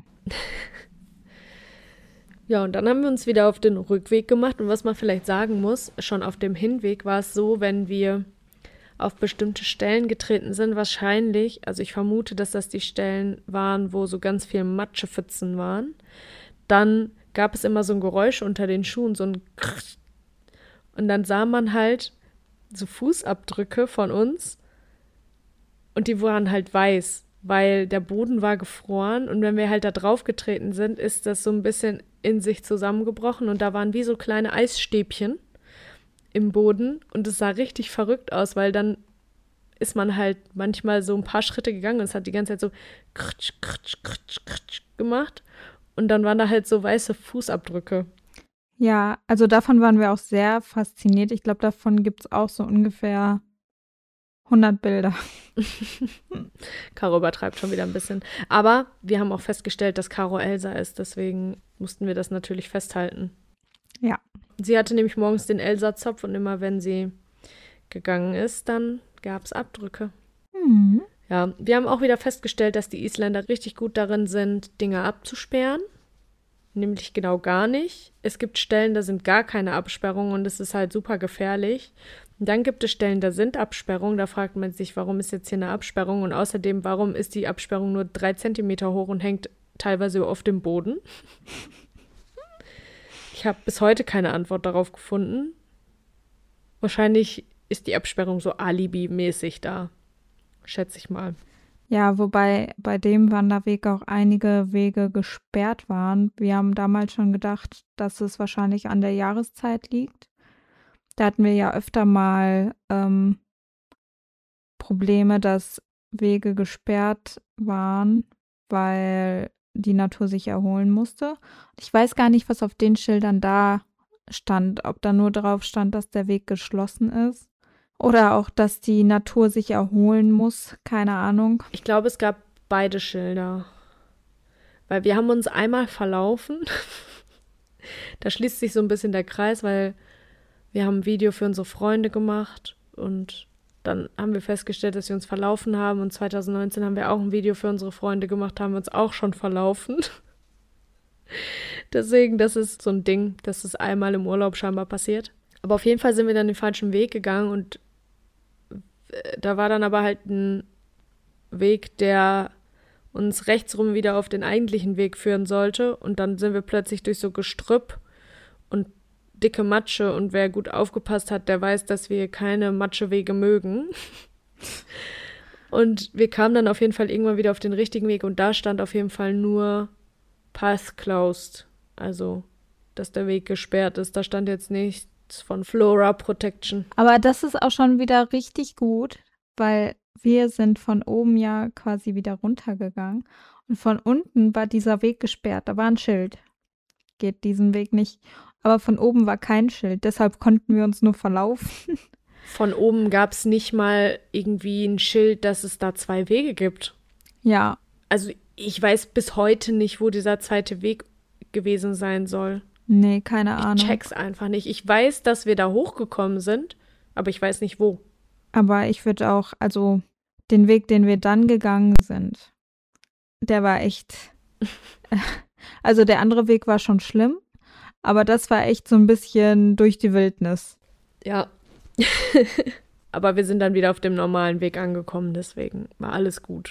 Ja, und dann haben wir uns wieder auf den Rückweg gemacht. Und was man vielleicht sagen muss, schon auf dem Hinweg war es so, wenn wir auf bestimmte Stellen getreten sind, wahrscheinlich, also ich vermute, dass das die Stellen waren, wo so ganz viel Matschepfützen waren, dann gab es immer so ein Geräusch unter den Schuhen, so ein Krrrt. Und dann sah man halt so Fußabdrücke von uns und die waren halt weiß, weil der Boden war gefroren und wenn wir halt da drauf getreten sind, ist das so ein bisschen in sich zusammengebrochen und da waren wie so kleine Eisstäbchen im Boden und es sah richtig verrückt aus, weil dann ist man halt manchmal so ein paar Schritte gegangen und es hat die ganze Zeit so kratsch, kratsch, kratsch, kratsch gemacht und dann waren da halt so weiße Fußabdrücke. Ja, also davon waren wir auch sehr fasziniert. Ich glaube, davon gibt es auch so ungefähr hundert Bilder. Caro übertreibt schon wieder ein bisschen. Aber wir haben auch festgestellt, dass Caro Elsa ist, deswegen mussten wir das natürlich festhalten. Ja. Sie hatte nämlich morgens den Elsa-Zopf und immer wenn sie gegangen ist, dann gab es Abdrücke. Mhm. Ja, wir haben auch wieder festgestellt, dass die Isländer richtig gut darin sind, Dinge abzusperren. Nämlich genau gar nicht. Es gibt Stellen, da sind gar keine Absperrungen und es ist halt super gefährlich. Und dann gibt es Stellen, da sind Absperrungen. Da fragt man sich, warum ist jetzt hier eine Absperrung? Und außerdem, warum ist die Absperrung nur drei Zentimeter hoch und hängt teilweise auf dem Boden? Ich habe bis heute keine Antwort darauf gefunden. Wahrscheinlich ist die Absperrung so alibi-mäßig da. Schätze ich mal. Ja, wobei bei dem Wanderweg auch einige Wege gesperrt waren. Wir haben damals schon gedacht, dass es wahrscheinlich an der Jahreszeit liegt. Da hatten wir ja öfter mal ähm, Probleme, dass Wege gesperrt waren, weil die Natur sich erholen musste. Ich weiß gar nicht, was auf den Schildern da stand, ob da nur drauf stand, dass der Weg geschlossen ist. Oder auch, dass die Natur sich erholen muss. Keine Ahnung. Ich glaube, es gab beide Schilder. Weil wir haben uns einmal verlaufen. Da schließt sich so ein bisschen der Kreis, weil wir haben ein Video für unsere Freunde gemacht. Und dann haben wir festgestellt, dass wir uns verlaufen haben. Und zwanzig neunzehn haben wir auch ein Video für unsere Freunde gemacht, haben wir uns auch schon verlaufen. Deswegen, das ist so ein Ding, dass es einmal im Urlaub scheinbar passiert. Aber auf jeden Fall sind wir dann den falschen Weg gegangen und da war dann aber halt ein Weg, der uns rechtsrum wieder auf den eigentlichen Weg führen sollte. Und dann sind wir plötzlich durch so Gestrüpp und dicke Matsche. Und wer gut aufgepasst hat, der weiß, dass wir keine Matschewege mögen. Und wir kamen dann auf jeden Fall irgendwann wieder auf den richtigen Weg. Und da stand auf jeden Fall nur Path closed. Also, dass der Weg gesperrt ist. Da stand jetzt nichts von Flora Protection. Aber das ist auch schon wieder richtig gut, weil wir sind von oben ja quasi wieder runtergegangen und von unten war dieser Weg gesperrt. Da war ein Schild. Geht diesen Weg nicht. Aber von oben war kein Schild, deshalb konnten wir uns nur verlaufen. Von oben gab es nicht mal irgendwie ein Schild, dass es da zwei Wege gibt. Ja, Also ich weiß bis heute nicht, wo dieser zweite Weg gewesen sein soll. nee, keine Ich Ahnung. check's einfach nicht. Ich weiß, dass wir da hochgekommen sind, aber ich weiß nicht wo. Aber ich würde auch, also den Weg, den wir dann gegangen sind, der war echt, also der andere Weg war schon schlimm, aber das war echt so ein bisschen durch die Wildnis. Ja. Aber wir sind dann wieder auf dem normalen Weg angekommen, deswegen war alles gut.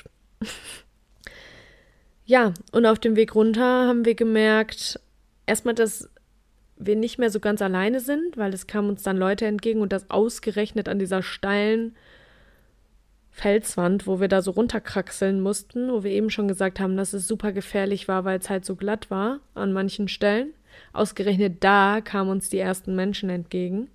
Ja, und auf dem Weg runter haben wir gemerkt, erstmal, dass wir nicht mehr so ganz alleine sind, weil es kamen uns dann Leute entgegen und das ausgerechnet an dieser steilen Felswand, wo wir da so runterkraxeln mussten, wo wir eben schon gesagt haben, dass es super gefährlich war, weil es halt so glatt war an manchen Stellen. Ausgerechnet da kamen uns die ersten Menschen entgegen.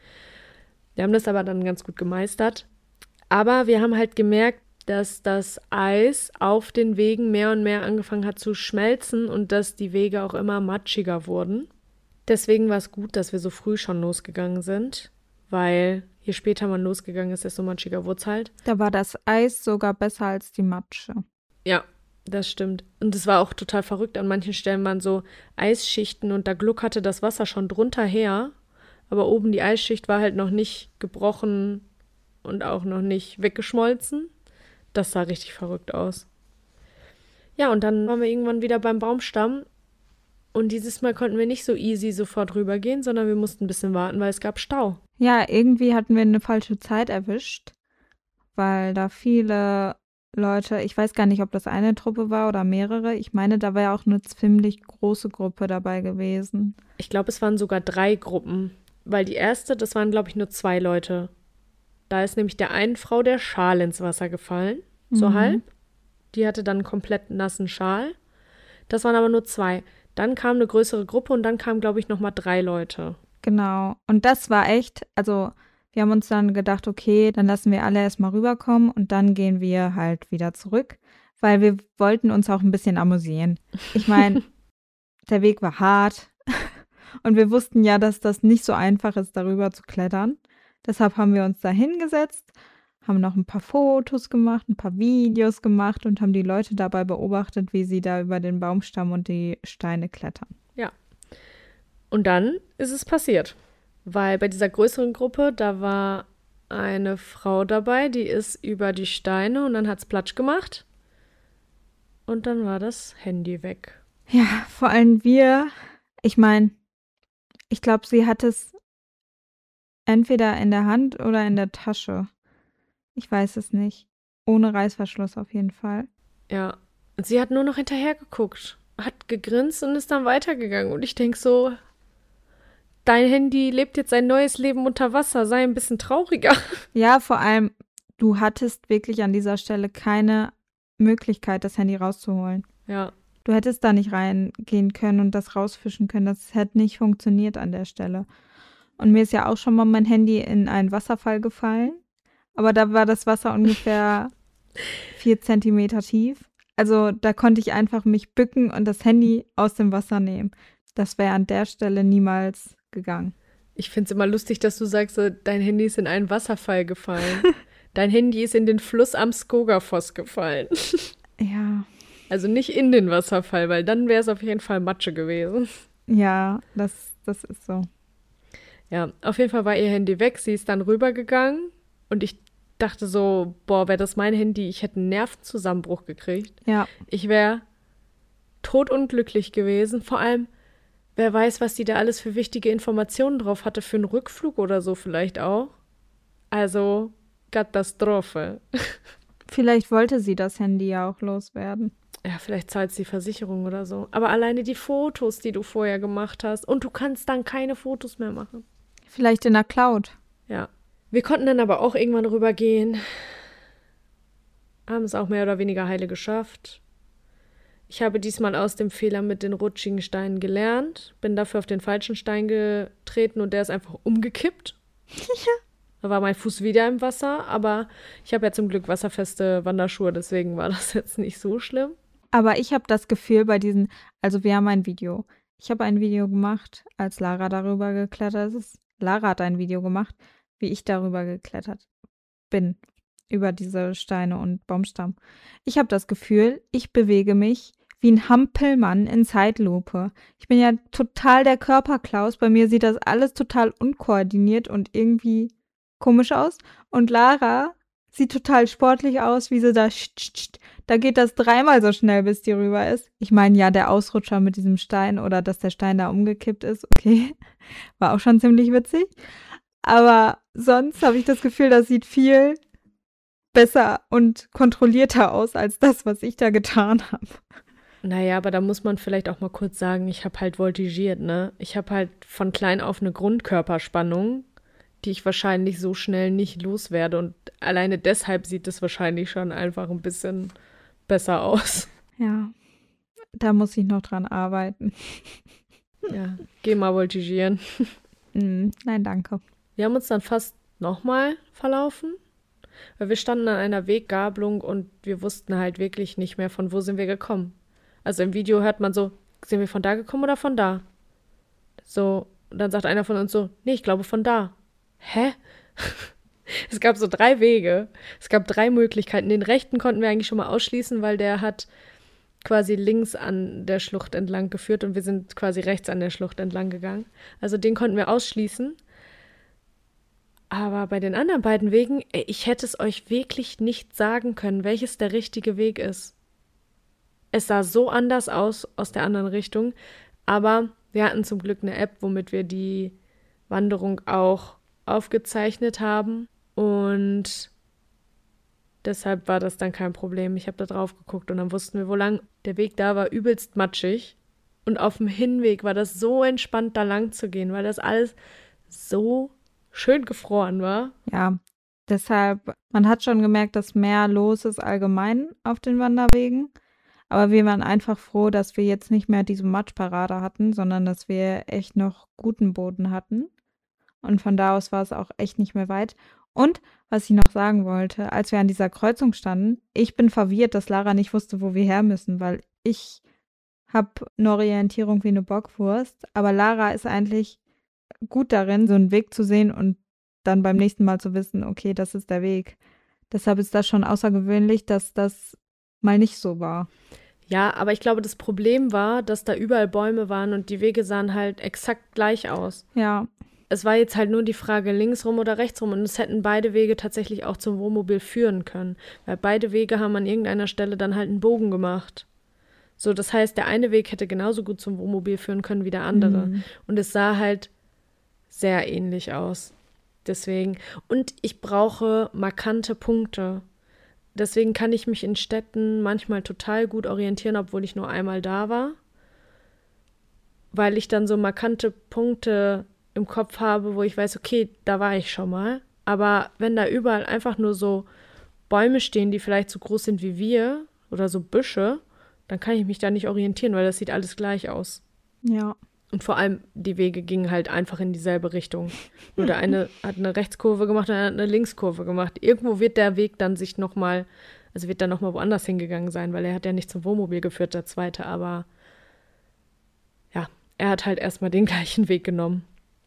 Wir haben das aber dann ganz gut gemeistert. Aber wir haben halt gemerkt, dass das Eis auf den Wegen mehr und mehr angefangen hat zu schmelzen und dass die Wege auch immer matschiger wurden. Deswegen war es gut, dass wir so früh schon losgegangen sind, weil je später man losgegangen ist, desto matschiger wurde es halt. Da war das Eis sogar besser als die Matsche. Ja, das stimmt. Und es war auch total verrückt. An manchen Stellen waren so Eisschichten und da gluckerte das Wasser schon drunter her. Aber oben die Eisschicht war halt noch nicht gebrochen und auch noch nicht weggeschmolzen. Das sah richtig verrückt aus. Ja, und dann waren wir irgendwann wieder beim Baumstamm. Und dieses Mal konnten wir nicht so easy sofort rübergehen, sondern wir mussten ein bisschen warten, weil es gab Stau. Ja, irgendwie hatten wir eine falsche Zeit erwischt, weil da viele Leute, ich weiß gar nicht, ob das eine Truppe war oder mehrere. Ich meine, da war ja auch eine ziemlich große Gruppe dabei gewesen. Ich glaube, es waren sogar drei Gruppen, weil die erste, das waren, glaube ich, nur zwei Leute. Da ist nämlich der einen Frau der Schal ins Wasser gefallen, so Mhm. halb. Die hatte dann einen komplett nassen Schal. Das waren aber nur zwei. Dann kam eine größere Gruppe und dann kamen, glaube ich, nochmal drei Leute. Genau. Und das war echt, also wir haben uns dann gedacht, okay, dann lassen wir alle erstmal rüberkommen und dann gehen wir halt wieder zurück, weil wir wollten uns auch ein bisschen amüsieren. Ich meine, der Weg war hart und wir wussten ja, dass das nicht so einfach ist, darüber zu klettern. Deshalb haben wir uns da hingesetzt, haben noch ein paar Fotos gemacht, ein paar Videos gemacht und haben die Leute dabei beobachtet, wie sie da über den Baumstamm und die Steine klettern. Und dann ist es passiert. Weil bei dieser größeren Gruppe, da war eine Frau dabei, die ist über die Steine und dann hat es Platsch gemacht. Und dann war das Handy weg. Ja, vor allem wir, ich meine, ich glaube, sie hat es entweder in der Hand oder in der Tasche. Ich weiß es nicht. Ohne Reißverschluss auf jeden Fall. Ja. Und sie hat nur noch hinterher geguckt, hat gegrinst und ist dann weitergegangen. Und ich denke so, dein Handy lebt jetzt ein neues Leben unter Wasser, sei ein bisschen trauriger. Ja, vor allem, du hattest wirklich an dieser Stelle keine Möglichkeit, das Handy rauszuholen. Ja, Du hättest da nicht reingehen können und das rausfischen können. Das hätte nicht funktioniert an der Stelle. Und mir ist ja auch schon mal mein Handy in einen Wasserfall gefallen. Aber da war das Wasser ungefähr vier Zentimeter tief. Also da konnte ich einfach mich bücken und das Handy aus dem Wasser nehmen. Das wäre an der Stelle niemals gegangen. ich finde es immer lustig, dass du sagst, so, dein Handy ist in einen Wasserfall gefallen. Dein Handy ist in den Fluss am Skogafoss gefallen. Ja, Also nicht in den Wasserfall, weil dann wäre es auf jeden Fall Matsche gewesen. ja, das, das ist so. Ja, auf jeden Fall war ihr Handy weg. Sie ist dann rübergegangen und ich dachte so, boah, wäre das mein Handy, ich hätte einen Nervenzusammenbruch gekriegt. Ja, Ich wäre todunglücklich gewesen. Vor allem, wer weiß, was die da alles für wichtige Informationen drauf hatte, für einen Rückflug oder so vielleicht auch. Also, Katastrophe. vielleicht wollte sie das Handy ja auch loswerden. Ja, vielleicht zahlt die Versicherung oder so. Aber alleine die Fotos, die du vorher gemacht hast. Und du kannst dann keine Fotos mehr machen. Vielleicht in der Cloud. Ja. Wir konnten dann aber auch irgendwann rübergehen. Haben es auch mehr oder weniger heile geschafft. Ich habe diesmal aus dem Fehler mit den rutschigen Steinen gelernt. Bin dafür auf den falschen Stein getreten und der ist einfach umgekippt. Da war mein Fuß wieder im Wasser, aber ich habe ja zum Glück wasserfeste Wanderschuhe, deswegen war das jetzt nicht so schlimm. Aber ich habe das Gefühl bei diesen, also wir haben ein Video. Ich habe ein Video gemacht, als Lara darüber geklettert ist. Lara hat ein Video gemacht, wie ich darüber geklettert bin, über diese Steine und Baumstamm. Ich habe das Gefühl, ich bewege mich wie ein Hampelmann in Zeitlupe. Ich bin ja total der Körperklaus. Bei mir sieht das alles total unkoordiniert und irgendwie komisch aus. Und Lara sieht total sportlich aus, wie sie da, da geht das dreimal so schnell, bis die rüber ist. Ich meine, ja, der Ausrutscher mit diesem Stein oder dass der Stein da umgekippt ist, okay, war auch schon ziemlich witzig. Aber sonst habe ich das Gefühl, das sieht viel besser und kontrollierter aus als das, was ich da getan habe. Naja, aber da muss man vielleicht auch mal kurz sagen, ich habe halt voltigiert, ne? Ich habe halt von klein auf eine Grundkörperspannung, die ich wahrscheinlich so schnell nicht loswerde. Und alleine deshalb sieht es wahrscheinlich schon einfach ein bisschen besser aus. Ja, da muss ich noch dran arbeiten. Ja, geh mal voltigieren. Mm, nein, danke. Wir haben uns dann fast nochmal verlaufen, weil wir standen an einer Weggabelung und wir wussten halt wirklich nicht mehr, von wo sind wir gekommen. Also im Video hört man so, sind wir von da gekommen oder von da? So, und dann sagt einer von uns so, nee, ich glaube von da. Hä? Es gab so drei Wege. Es gab drei Möglichkeiten. Den rechten konnten wir eigentlich schon mal ausschließen, weil der hat quasi links an der Schlucht entlang geführt und wir sind quasi rechts an der Schlucht entlang gegangen. Also den konnten wir ausschließen. Aber bei den anderen beiden Wegen, ey, ich hätte es euch wirklich nicht sagen können, welches der richtige Weg ist. Es sah so anders aus aus der anderen Richtung, aber wir hatten zum Glück eine App, womit wir die Wanderung auch aufgezeichnet haben und deshalb war das dann kein Problem. Ich habe da drauf geguckt und dann wussten wir, wo lang. Der Weg da war übelst matschig und auf dem Hinweg war das so entspannt, da lang zu gehen, weil das alles so schön gefroren war. Ja, deshalb, man hat schon gemerkt, dass mehr los ist allgemein auf den Wanderwegen. Aber wir waren einfach froh, dass wir jetzt nicht mehr diese Matschparade hatten, sondern dass wir echt noch guten Boden hatten. Und von da aus war es auch echt nicht mehr weit. Und was ich noch sagen wollte, als wir an dieser Kreuzung standen, ich bin verwirrt, dass Lara nicht wusste, wo wir her müssen, weil ich habe eine Orientierung wie eine Bockwurst. Aber Lara ist eigentlich gut darin, so einen Weg zu sehen und dann beim nächsten Mal zu wissen, okay, das ist der Weg. Deshalb ist das schon außergewöhnlich, dass das mal nicht so war. Ja, aber ich glaube, das Problem war, dass da überall Bäume waren und die Wege sahen halt exakt gleich aus. Ja. Es war jetzt halt nur die Frage, links rum oder rechts rum und es hätten beide Wege tatsächlich auch zum Wohnmobil führen können, weil beide Wege haben an irgendeiner Stelle dann halt einen Bogen gemacht. So, das heißt, der eine Weg hätte genauso gut zum Wohnmobil führen können wie der andere. Mhm. Und es sah halt sehr ähnlich aus. Deswegen. Und ich brauche markante Punkte. Deswegen kann ich mich in Städten manchmal total gut orientieren, obwohl ich nur einmal da war. Weil ich dann so markante Punkte im Kopf habe, wo ich weiß, okay, da war ich schon mal. Aber wenn da überall einfach nur so Bäume stehen, die vielleicht so groß sind wie wir oder so Büsche, dann kann ich mich da nicht orientieren, weil das sieht alles gleich aus. Ja. Und vor allem, die Wege gingen halt einfach in dieselbe Richtung. Nur der eine hat eine Rechtskurve gemacht und der andere hat eine Linkskurve gemacht. Irgendwo wird der Weg dann sich nochmal, also wird dann nochmal woanders hingegangen sein, weil er hat ja nicht zum Wohnmobil geführt, der zweite, aber ja, er hat halt erstmal den gleichen Weg genommen.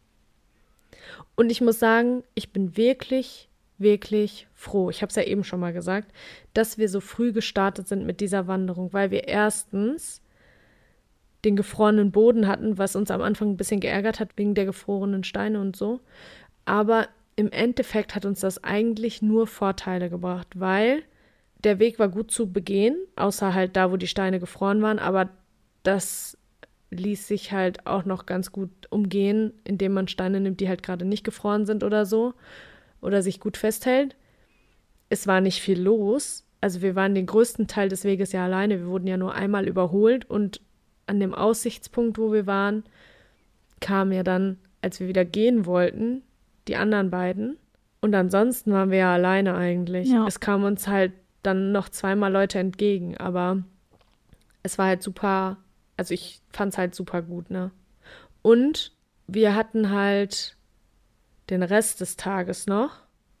Und ich muss sagen, ich bin wirklich, wirklich froh, ich habe es ja eben schon mal gesagt, dass wir so früh gestartet sind mit dieser Wanderung, weil wir erstens den gefrorenen Boden hatten, was uns am Anfang ein bisschen geärgert hat, wegen der gefrorenen Steine und so. Aber im Endeffekt hat uns das eigentlich nur Vorteile gebracht, weil der Weg war gut zu begehen, außer halt da, wo die Steine gefroren waren, aber das ließ sich halt auch noch ganz gut umgehen, indem man Steine nimmt, die halt gerade nicht gefroren sind oder so, oder sich gut festhält. Es war nicht viel los, also wir waren den größten Teil des Weges ja alleine, wir wurden ja nur einmal überholt und an dem Aussichtspunkt, wo wir waren, kamen ja dann, als wir wieder gehen wollten, die anderen beiden. Und ansonsten waren wir ja alleine eigentlich. Ja. Es kamen uns halt dann noch zweimal Leute entgegen, aber es war halt super, also ich fand es halt super gut, ne? Und wir hatten halt den Rest des Tages noch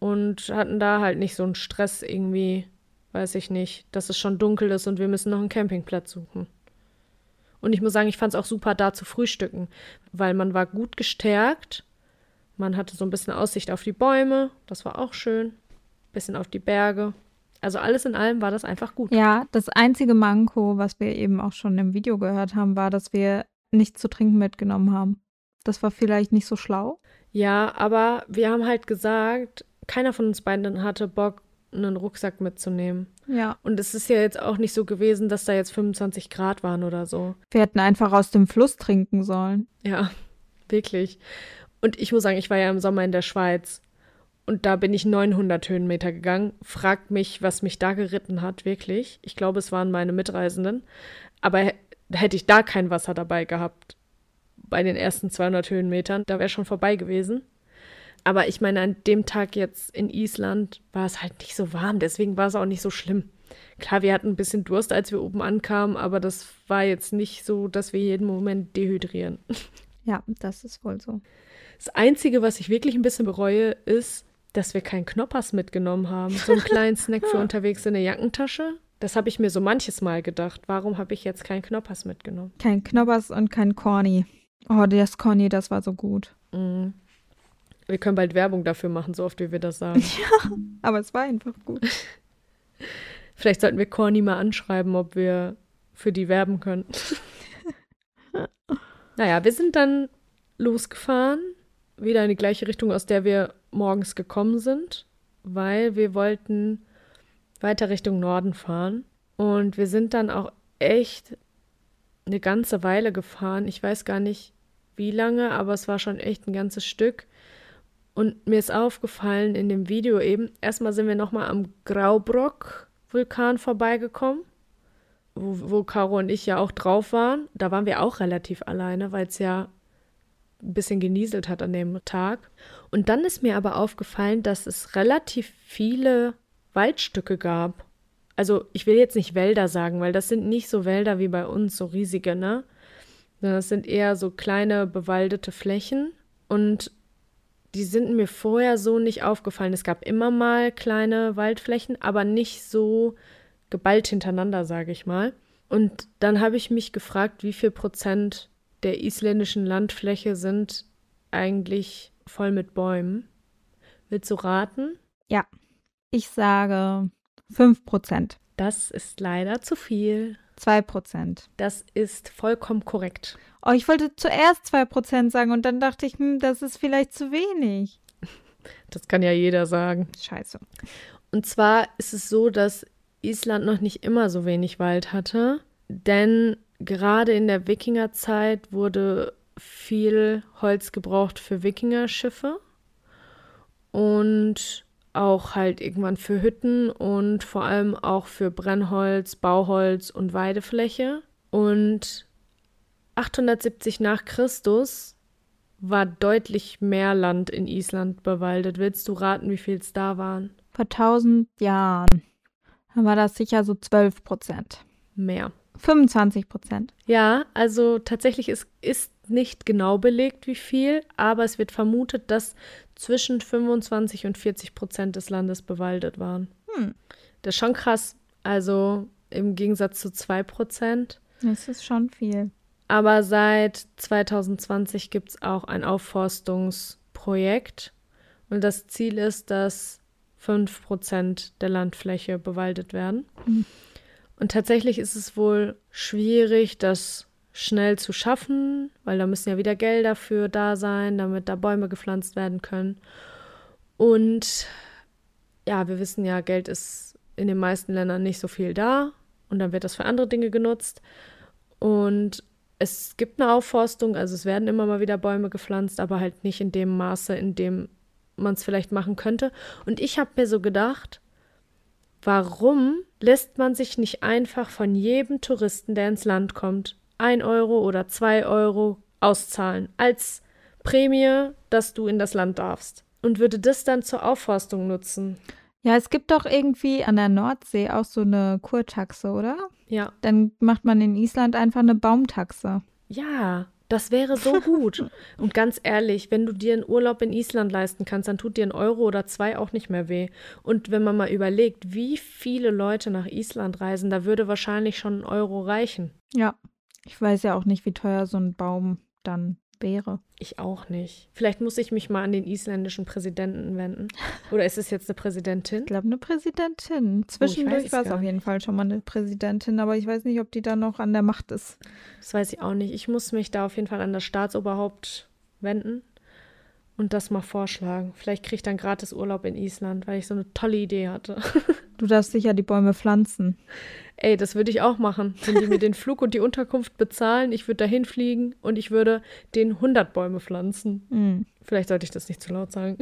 und hatten da halt nicht so einen Stress irgendwie, weiß ich nicht, dass es schon dunkel ist und wir müssen noch einen Campingplatz suchen. Und ich muss sagen, ich fand es auch super, da zu frühstücken, weil man war gut gestärkt. Man hatte so ein bisschen Aussicht auf die Bäume, das war auch schön. Bisschen auf die Berge. Also alles in allem war das einfach gut. Ja, das einzige Manko, was wir eben auch schon im Video gehört haben, war, dass wir nichts zu trinken mitgenommen haben. Das war vielleicht nicht so schlau. Ja, aber wir haben halt gesagt, keiner von uns beiden hatte Bock, einen Rucksack mitzunehmen. Ja. Und es ist ja jetzt auch nicht so gewesen, dass da jetzt fünfundzwanzig Grad waren oder so. Wir hätten einfach aus dem Fluss trinken sollen. Ja, wirklich. Und ich muss sagen, ich war ja im Sommer in der Schweiz. Und da bin ich neunhundert Höhenmeter gegangen. Fragt mich, was mich da geritten hat, wirklich. Ich glaube, es waren meine Mitreisenden. Aber h- hätte ich da kein Wasser dabei gehabt, bei den ersten zweihundert Höhenmetern, da wäre schon vorbei gewesen. Aber ich meine, an dem Tag jetzt in Island war es halt nicht so warm. Deswegen war es auch nicht so schlimm. Klar, wir hatten ein bisschen Durst, als wir oben ankamen. Aber das war jetzt nicht so, dass wir jeden Moment dehydrieren. Ja, das ist wohl so. Das Einzige, was ich wirklich ein bisschen bereue, ist, dass wir keinen Knoppers mitgenommen haben. So einen kleinen Snack für unterwegs in der Jackentasche. Das habe ich mir so manches Mal gedacht. Warum habe ich jetzt keinen Knoppers mitgenommen? Kein Knoppers und kein Corny. Oh, das Corny, das war so gut. Mm. Wir können bald Werbung dafür machen, so oft wie wir das sagen. Aber es war einfach gut. Vielleicht sollten wir Corny mal anschreiben, ob wir für die werben können. Naja, wir sind dann losgefahren. Wieder in die gleiche Richtung, aus der wir morgens gekommen sind, weil wir wollten weiter Richtung Norden fahren. Und wir sind dann auch echt eine ganze Weile gefahren. Ich weiß gar nicht, wie lange, aber es war schon echt ein ganzes Stück. Und mir ist aufgefallen in dem Video eben, erstmal sind wir nochmal am Graubrock-Vulkan vorbeigekommen, wo, wo Caro und ich ja auch drauf waren. Da waren wir auch relativ alleine, weil es ja ein bisschen genieselt hat an dem Tag. Und dann ist mir aber aufgefallen, dass es relativ viele Waldstücke gab. Also ich will jetzt nicht Wälder sagen, weil das sind nicht so Wälder wie bei uns, so riesige, ne? Sondern das sind eher so kleine bewaldete Flächen. Und die sind mir vorher so nicht aufgefallen. Es gab immer mal kleine Waldflächen, aber nicht so geballt hintereinander, sage ich mal. Und dann habe ich mich gefragt, wie viel Prozent der isländischen Landfläche sind eigentlich voll mit Bäumen. Willst du raten? Ja, ich sage fünf Prozent. Das ist leider zu viel. zwei Prozent. Das ist vollkommen korrekt. Oh, ich wollte zuerst zwei Prozent sagen und dann dachte ich, hm, das ist vielleicht zu wenig. Das kann ja jeder sagen. Scheiße. Und zwar ist es so, dass Island noch nicht immer so wenig Wald hatte, denn gerade in der Wikingerzeit wurde viel Holz gebraucht für Wikingerschiffe und auch halt irgendwann für Hütten und vor allem auch für Brennholz, Bauholz und Weidefläche. Und achthundertsiebzig nach Christus war deutlich mehr Land in Island bewaldet. Willst du raten, wie viel es da waren? Vor tausend Jahren war das sicher so zwölf Prozent. Mehr. fünfundzwanzig Prozent. Ja, also tatsächlich ist, ist nicht genau belegt, wie viel, aber es wird vermutet, dass zwischen fünfundzwanzig und vierzig Prozent des Landes bewaldet waren. Hm. Das ist schon krass, also im Gegensatz zu zwei Prozent. Das ist schon viel. Aber seit zweitausendzwanzig gibt es auch ein Aufforstungsprojekt und das Ziel ist, dass fünf Prozent der Landfläche bewaldet werden. Hm. Und tatsächlich ist es wohl schwierig, das schnell zu schaffen, weil da müssen ja wieder Gelder für da sein, damit da Bäume gepflanzt werden können. Und ja, wir wissen ja, Geld ist in den meisten Ländern nicht so viel da und dann wird das für andere Dinge genutzt. Und es gibt eine Aufforstung, also es werden immer mal wieder Bäume gepflanzt, aber halt nicht in dem Maße, in dem man es vielleicht machen könnte. Und ich habe mir so gedacht, warum lässt man sich nicht einfach von jedem Touristen, der ins Land kommt, ein Euro oder zwei Euro auszahlen als Prämie, dass du in das Land darfst? Und würde das dann zur Aufforstung nutzen? Ja, es gibt doch irgendwie an der Nordsee auch so eine Kurtaxe, oder? Ja. Dann macht man in Island einfach eine Baumtaxe. Ja, Das wäre so gut. Und ganz ehrlich, wenn du dir einen Urlaub in Island leisten kannst, dann tut dir ein Euro oder zwei auch nicht mehr weh. Und wenn man mal überlegt, wie viele Leute nach Island reisen, da würde wahrscheinlich schon ein Euro reichen. Ja, ich weiß ja auch nicht, wie teuer so ein Baum dann wäre. Ich auch nicht. Vielleicht muss ich mich mal an den isländischen Präsidenten wenden. Oder ist es jetzt eine Präsidentin? Ich glaube, eine Präsidentin. Zwischendurch es war es gar auf jeden Fall schon mal eine Präsidentin, aber ich weiß nicht, ob die dann noch an der Macht ist. Das weiß ich auch nicht. Ich muss mich da auf jeden Fall an das Staatsoberhaupt wenden und das mal vorschlagen. Vielleicht kriege ich dann gratis Urlaub in Island, weil ich so eine tolle Idee hatte. Du darfst sicher die Bäume pflanzen. Ey, das würde ich auch machen. Wenn die mir den Flug und die Unterkunft bezahlen, ich würde dahin fliegen und ich würde den hundert Bäume pflanzen. Mhm. Vielleicht sollte ich das nicht zu laut sagen.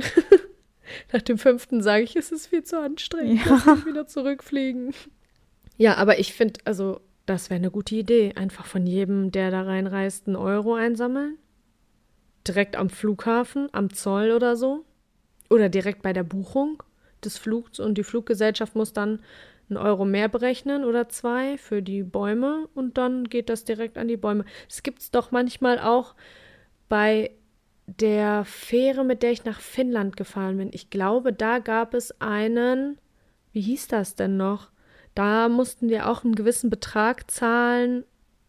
Nach dem fünften sage ich, es ist viel zu anstrengend. Ja. Lass mich wieder zurückfliegen. Ja, aber ich finde, also, das wäre eine gute Idee. Einfach von jedem, der da reinreist, einen Euro einsammeln. Direkt am Flughafen, am Zoll oder so. Oder direkt bei der Buchung des Flugs. Und die Fluggesellschaft muss dann einen Euro mehr berechnen oder zwei für die Bäume. Und dann geht das direkt an die Bäume. Das gibt es doch manchmal auch bei der Fähre, mit der ich nach Finnland gefahren bin. Ich glaube, da gab es einen, wie hieß das denn noch? Da mussten wir auch einen gewissen Betrag zahlen,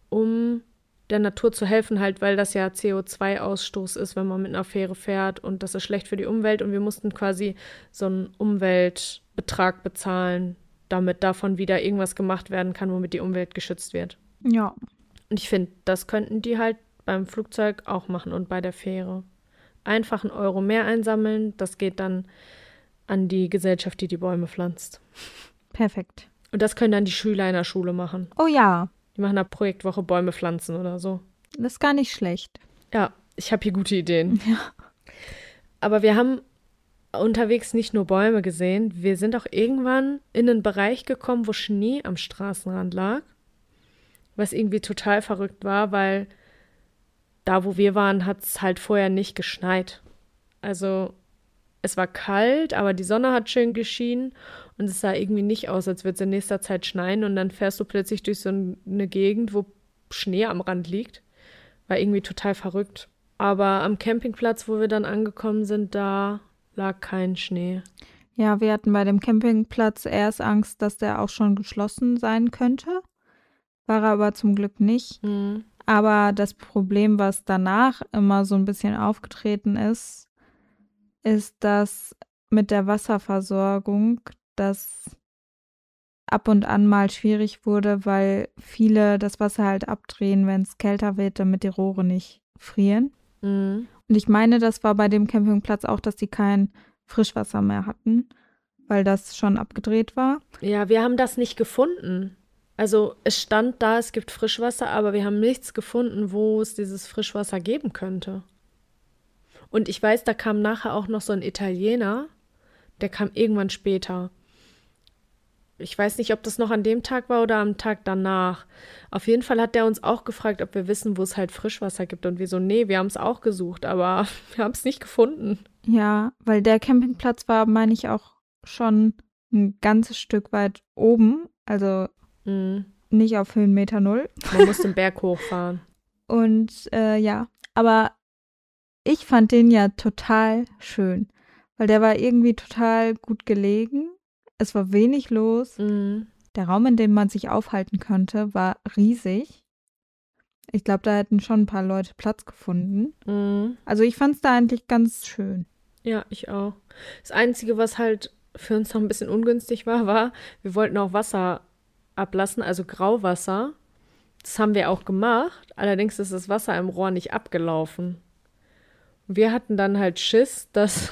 um der Natur zu helfen, halt, weil das ja C O zwei Ausstoß ist, wenn man mit einer Fähre fährt und das ist schlecht für die Umwelt und wir mussten quasi so einen Umweltbetrag bezahlen, damit davon wieder irgendwas gemacht werden kann, womit die Umwelt geschützt wird. Ja. Und ich finde, das könnten die halt beim Flugzeug auch machen und bei der Fähre. Einfach einen Euro mehr einsammeln, das geht dann an die Gesellschaft, die die Bäume pflanzt. Perfekt. Und das können dann die Schüler in der Schule machen. Oh ja, Die machen eine Projektwoche Bäume pflanzen oder so. das ist gar nicht schlecht. Ja, ich habe hier gute Ideen. Ja. Aber wir haben unterwegs nicht nur Bäume gesehen, wir sind auch irgendwann in einen Bereich gekommen, wo Schnee am Straßenrand lag. Was irgendwie total verrückt war, weil da, wo wir waren, hat es halt vorher nicht geschneit. Also es war kalt, aber die Sonne hat schön geschienen und es sah irgendwie nicht aus, als würde es in nächster Zeit schneien und dann fährst du plötzlich durch so eine Gegend, wo Schnee am Rand liegt. War irgendwie total verrückt. Aber am Campingplatz, wo wir dann angekommen sind, da lag kein Schnee. Ja, wir hatten bei dem Campingplatz erst Angst, dass der auch schon geschlossen sein könnte. War er aber zum Glück nicht. Mhm. Aber das Problem, was danach immer so ein bisschen aufgetreten ist, ist, dass mit der Wasserversorgung das ab und an mal schwierig wurde, weil viele das Wasser halt abdrehen, wenn es kälter wird, damit die Rohre nicht frieren. Mhm. Und ich meine, das war bei dem Campingplatz auch, dass die kein Frischwasser mehr hatten, weil das schon abgedreht war. Ja, wir haben das nicht gefunden. Also es stand da, es gibt Frischwasser, aber wir haben nichts gefunden, wo es dieses Frischwasser geben könnte. Und ich weiß, da kam nachher auch noch so ein Italiener, der kam irgendwann später. Ich weiß nicht, ob das noch an dem Tag war oder am Tag danach. Auf jeden Fall hat der uns auch gefragt, ob wir wissen, wo es halt Frischwasser gibt. Und wir so, nee, wir haben es auch gesucht, aber wir haben es nicht gefunden. Ja, weil der Campingplatz war, meine ich, auch schon ein ganzes Stück weit oben, also Mhm. nicht auf Höhenmeter Null. Man muss den Berg hochfahren. Und äh, ja, aber ich fand den ja total schön, weil der war irgendwie total gut gelegen. Es war wenig los. Mhm. Der Raum, in dem man sich aufhalten konnte, war riesig. Ich glaube, da hätten schon ein paar Leute Platz gefunden. Mhm. Also ich fand es da eigentlich ganz schön. Ja, ich auch. Das Einzige, was halt für uns noch ein bisschen ungünstig war, war, wir wollten auch Wasser ablassen, also Grauwasser. Das haben wir auch gemacht. Allerdings ist das Wasser im Rohr nicht abgelaufen. Wir hatten dann halt Schiss, dass,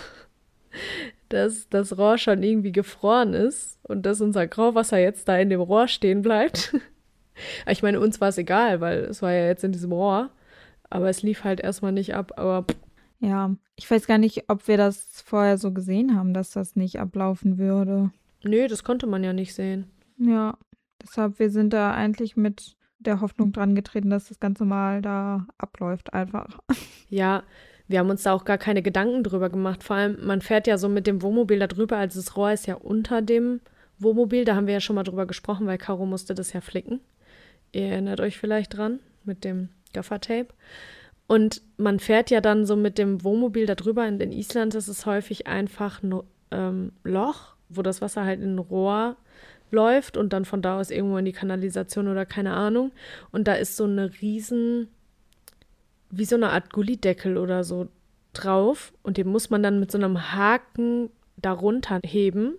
dass das Rohr schon irgendwie gefroren ist und dass unser Grauwasser jetzt da in dem Rohr stehen bleibt. Ich meine, uns war es egal, weil es war ja jetzt in diesem Rohr. Aber es lief halt erstmal nicht ab. Aber Ja, ich weiß gar nicht, ob wir das vorher so gesehen haben, dass das nicht ablaufen würde. nö, das konnte man ja nicht sehen. Ja, deshalb, wir sind da eigentlich mit der Hoffnung dran getreten, dass das Ganze mal da abläuft einfach. Ja, wir haben uns da auch gar keine Gedanken drüber gemacht. Vor allem, man fährt ja so mit dem Wohnmobil da drüber, also das Rohr ist ja unter dem Wohnmobil. Da haben wir ja schon mal drüber gesprochen, weil Caro musste das ja flicken. Ihr erinnert euch vielleicht dran, mit dem Gaffertape. Und man fährt ja dann so mit dem Wohnmobil da drüber. Und in Island ist es häufig einfach ein ähm, Loch, wo das Wasser halt in ein Rohr läuft und dann von da aus irgendwo in die Kanalisation oder keine Ahnung. Und da ist so eine riesen, wie so eine Art Gullideckel oder so drauf. Und den muss man dann mit so einem Haken darunter heben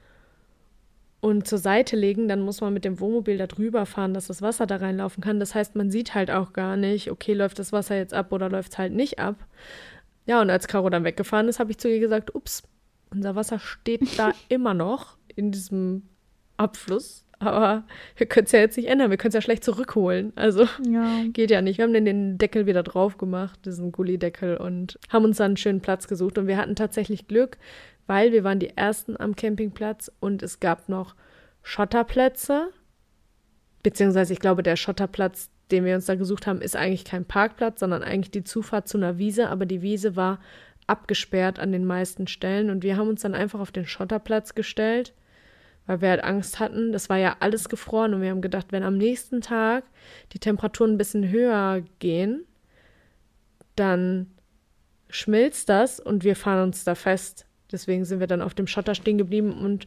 und zur Seite legen. Dann muss man mit dem Wohnmobil da drüber fahren, dass das Wasser da reinlaufen kann. Das heißt, man sieht halt auch gar nicht, okay, läuft das Wasser jetzt ab oder läuft es halt nicht ab. Ja, und als Caro dann weggefahren ist, habe ich zu ihr gesagt, ups, unser Wasser steht da immer noch in diesem Abfluss, aber wir können es ja jetzt nicht ändern, wir können es ja schlecht zurückholen, also Ja. geht ja nicht. Wir haben dann den Deckel wieder drauf gemacht, diesen Gullideckel, und haben uns dann einen schönen Platz gesucht und wir hatten tatsächlich Glück, weil wir waren die Ersten am Campingplatz und es gab noch Schotterplätze, beziehungsweise ich glaube, der Schotterplatz, den wir uns da gesucht haben, ist eigentlich kein Parkplatz, sondern eigentlich die Zufahrt zu einer Wiese, aber die Wiese war abgesperrt an den meisten Stellen und wir haben uns dann einfach auf den Schotterplatz gestellt, weil wir halt Angst hatten. Das war ja alles gefroren und wir haben gedacht, wenn am nächsten Tag die Temperaturen ein bisschen höher gehen, dann schmilzt das und wir fahren uns da fest. Deswegen sind wir dann auf dem Schotter stehen geblieben und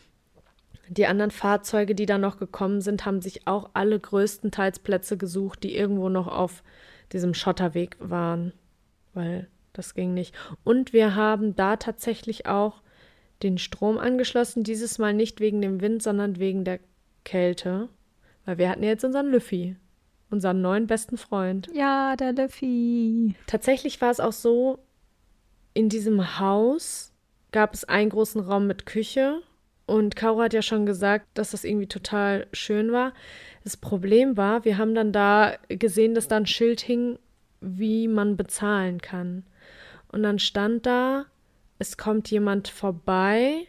die anderen Fahrzeuge, die da noch gekommen sind, haben sich auch alle größtenteils Plätze gesucht, die irgendwo noch auf diesem Schotterweg waren, weil das ging nicht. Und wir haben da tatsächlich auch den Strom angeschlossen, dieses Mal nicht wegen dem Wind, sondern wegen der Kälte, weil wir hatten ja jetzt unseren Lüffi, unseren neuen besten Freund. Ja, der Luffy. Tatsächlich war es auch so, in diesem Haus gab es einen großen Raum mit Küche und Caro hat ja schon gesagt, dass das irgendwie total schön war. Das Problem war, wir haben dann da gesehen, dass da ein Schild hing, wie man bezahlen kann. Und dann stand da, es kommt jemand vorbei,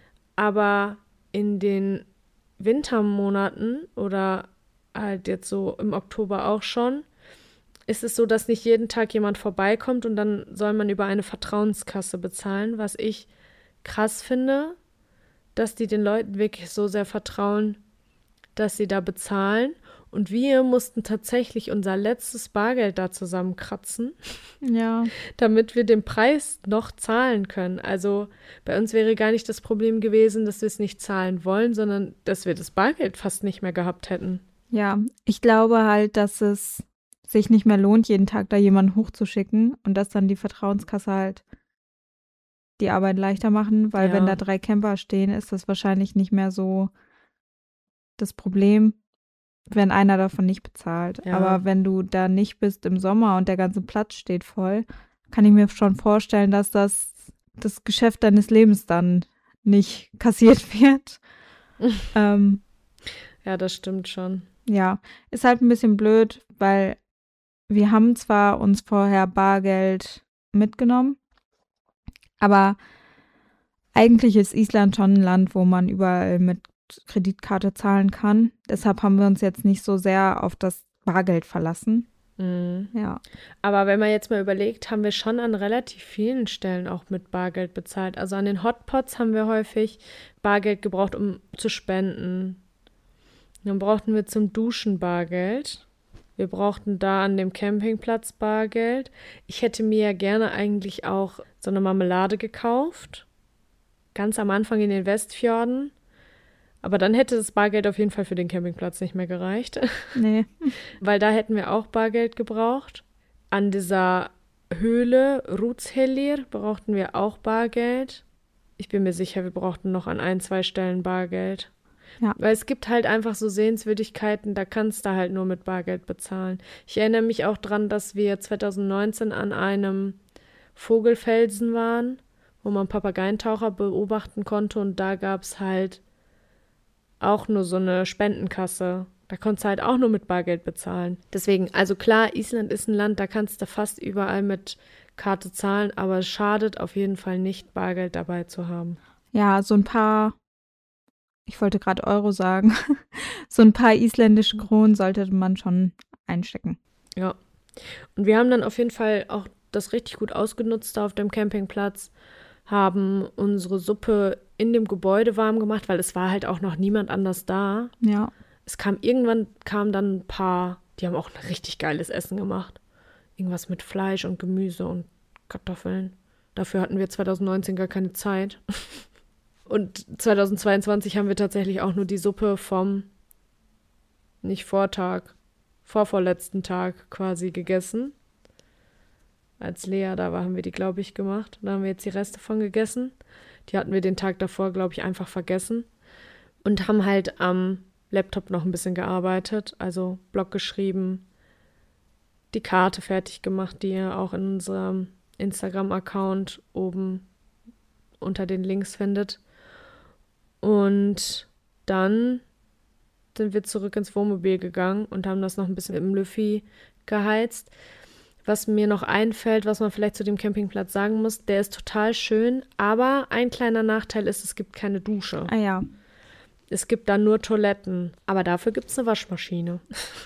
aber in den Wintermonaten oder halt jetzt so im Oktober auch schon, ist es so, dass nicht jeden Tag jemand vorbeikommt und dann soll man über eine Vertrauenskasse bezahlen, was ich krass finde, dass die den Leuten wirklich so sehr vertrauen, dass sie da bezahlen. Und wir mussten tatsächlich unser letztes Bargeld da zusammenkratzen, Ja. damit wir den Preis noch zahlen können. Also bei uns wäre gar nicht das Problem gewesen, dass wir es nicht zahlen wollen, sondern dass wir das Bargeld fast nicht mehr gehabt hätten. Ja, ich glaube halt, dass es sich nicht mehr lohnt, jeden Tag da jemanden hochzuschicken und dass dann die Vertrauenskasse halt die Arbeit leichter machen, weil Ja. wenn da drei Camper stehen, ist das wahrscheinlich nicht mehr so das Problem, wenn einer davon nicht bezahlt. Ja. Aber wenn du da nicht bist im Sommer und der ganze Platz steht voll, kann ich mir schon vorstellen, dass das das Geschäft deines Lebens dann nicht kassiert wird. ähm, Ja, das stimmt schon. ja, ist halt ein bisschen blöd, weil wir haben zwar uns vorher Bargeld mitgenommen, aber eigentlich ist Island schon ein Land, wo man überall mit Kreditkarte zahlen kann. Deshalb haben wir uns jetzt nicht so sehr auf das Bargeld verlassen. Mhm. Ja, Aber wenn man jetzt mal überlegt, haben wir schon an relativ vielen Stellen auch mit Bargeld bezahlt. Also an den Hotpots haben wir häufig Bargeld gebraucht, um zu spenden. Dann brauchten wir zum Duschen Bargeld. Wir brauchten da an dem Campingplatz Bargeld. Ich hätte mir ja gerne eigentlich auch so eine Marmelade gekauft. Ganz am Anfang in den Westfjorden. Aber dann hätte das Bargeld auf jeden Fall für den Campingplatz nicht mehr gereicht. nee. Weil da hätten wir auch Bargeld gebraucht. An dieser Höhle Rútshellir brauchten wir auch Bargeld. Ich bin mir sicher, wir brauchten noch an ein, zwei Stellen Bargeld. Ja. Weil es gibt halt einfach so Sehenswürdigkeiten, da kannst du halt nur mit Bargeld bezahlen. Ich erinnere mich auch dran, dass wir zwanzig neunzehn an einem Vogelfelsen waren, wo man Papageientaucher beobachten konnte und da gab es halt auch nur so eine Spendenkasse. Da konntest du halt auch nur mit Bargeld bezahlen. Deswegen, also klar, Island ist ein Land, da kannst du fast überall mit Karte zahlen, aber es schadet auf jeden Fall nicht, Bargeld dabei zu haben. Ja, so ein paar, ich wollte gerade Euro sagen, so ein paar isländische Kronen sollte man schon einstecken. Ja. Und wir haben dann auf jeden Fall auch das richtig gut ausgenutzt da auf dem Campingplatz, haben unsere Suppe in dem Gebäude warm gemacht, weil es war halt auch noch niemand anders da. Ja. Es kam irgendwann, kamen dann ein paar, die haben auch ein richtig geiles Essen gemacht. irgendwas mit Fleisch und Gemüse und Kartoffeln. Dafür hatten wir zwanzig neunzehn gar keine Zeit. Und zwanzig zweiundzwanzig haben wir tatsächlich auch nur die Suppe vom, nicht Vortag, vorvorletzten Tag quasi gegessen. Als Lea da war, haben wir die, glaube ich, gemacht. Da haben wir jetzt die Reste von gegessen. Die hatten wir den Tag davor, glaube ich, einfach vergessen. Und haben halt am Laptop noch ein bisschen gearbeitet, also Blog geschrieben, die Karte fertig gemacht, die ihr auch in unserem Instagram-Account oben unter den Links findet. Und dann sind wir zurück ins Wohnmobil gegangen und haben das noch ein bisschen im Löffi geheizt. Was mir noch einfällt, was man vielleicht zu dem Campingplatz sagen muss, der ist total schön, aber ein kleiner Nachteil ist, es gibt keine Dusche. Ah ja. Es gibt da nur Toiletten, aber dafür gibt es eine Waschmaschine.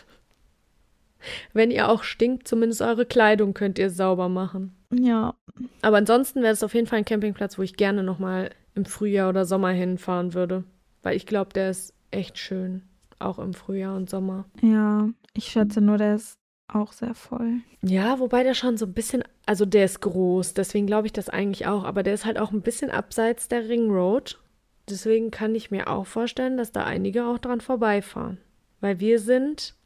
Wenn ihr auch stinkt, zumindest eure Kleidung könnt ihr sauber machen. Ja. Aber ansonsten wäre es auf jeden Fall ein Campingplatz, wo ich gerne nochmal im Frühjahr oder Sommer hinfahren würde. Weil ich glaube, der ist echt schön, auch im Frühjahr und Sommer. Ja, ich schätze nur, der ist auch sehr voll. Ja, wobei der schon so ein bisschen, also der ist groß, deswegen glaube ich das eigentlich auch, aber der ist halt auch ein bisschen abseits der Ringroad. Deswegen kann ich mir auch vorstellen, dass da einige auch dran vorbeifahren. Weil wir sind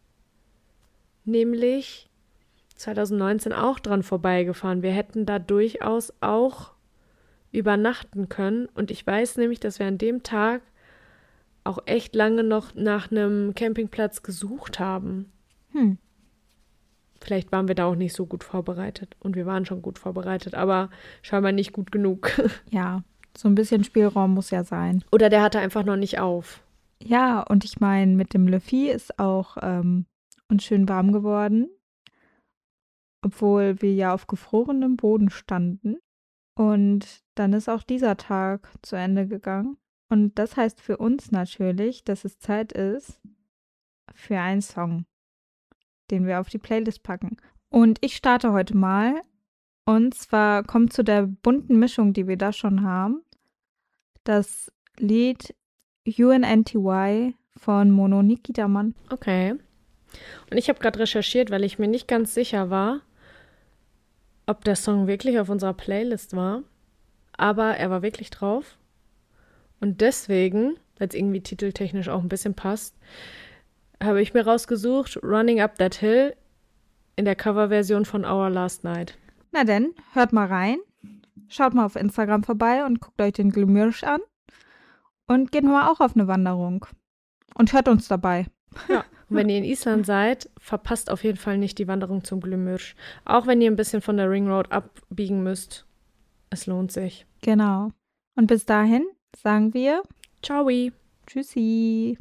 nämlich zwanzig neunzehn auch dran vorbeigefahren. Wir hätten da durchaus auch übernachten können. Und ich weiß nämlich, dass wir an dem Tag auch echt lange noch nach einem Campingplatz gesucht haben. Hm. Vielleicht waren wir da auch nicht so gut vorbereitet. Und wir waren schon gut vorbereitet, aber scheinbar nicht gut genug. Ja, so ein bisschen Spielraum muss ja sein. Oder der hatte einfach noch nicht auf. Ja, und ich meine, mit dem Löffi ist auch ähm, uns schön warm geworden. Obwohl wir ja auf gefrorenem Boden standen. Und dann ist auch dieser Tag zu Ende gegangen. Und das heißt für uns natürlich, dass es Zeit ist für einen Song, den wir auf die Playlist packen. Und ich starte heute mal. Und zwar kommt zu der bunten Mischung, die wir da schon haben, das Lied U N N T Y von Mono Nikidaman. Okay. Und ich habe gerade recherchiert, weil ich mir nicht ganz sicher war, ob der Song wirklich auf unserer Playlist war. Aber er war wirklich drauf. Und deswegen, weil es irgendwie titeltechnisch auch ein bisschen passt, habe ich mir rausgesucht Running Up That Hill in der Coverversion von Our Last Night. Na denn, hört mal rein, schaut mal auf Instagram vorbei und guckt euch den Glühmirsch an und geht mal auch auf eine Wanderung und hört uns dabei. Ja, und wenn ihr in Island seid, verpasst auf jeden Fall nicht die Wanderung zum Glühmirsch. Auch wenn ihr ein bisschen von der Ringroad abbiegen müsst, es lohnt sich. Genau. Und bis dahin sagen wir Ciao. Tschüssi.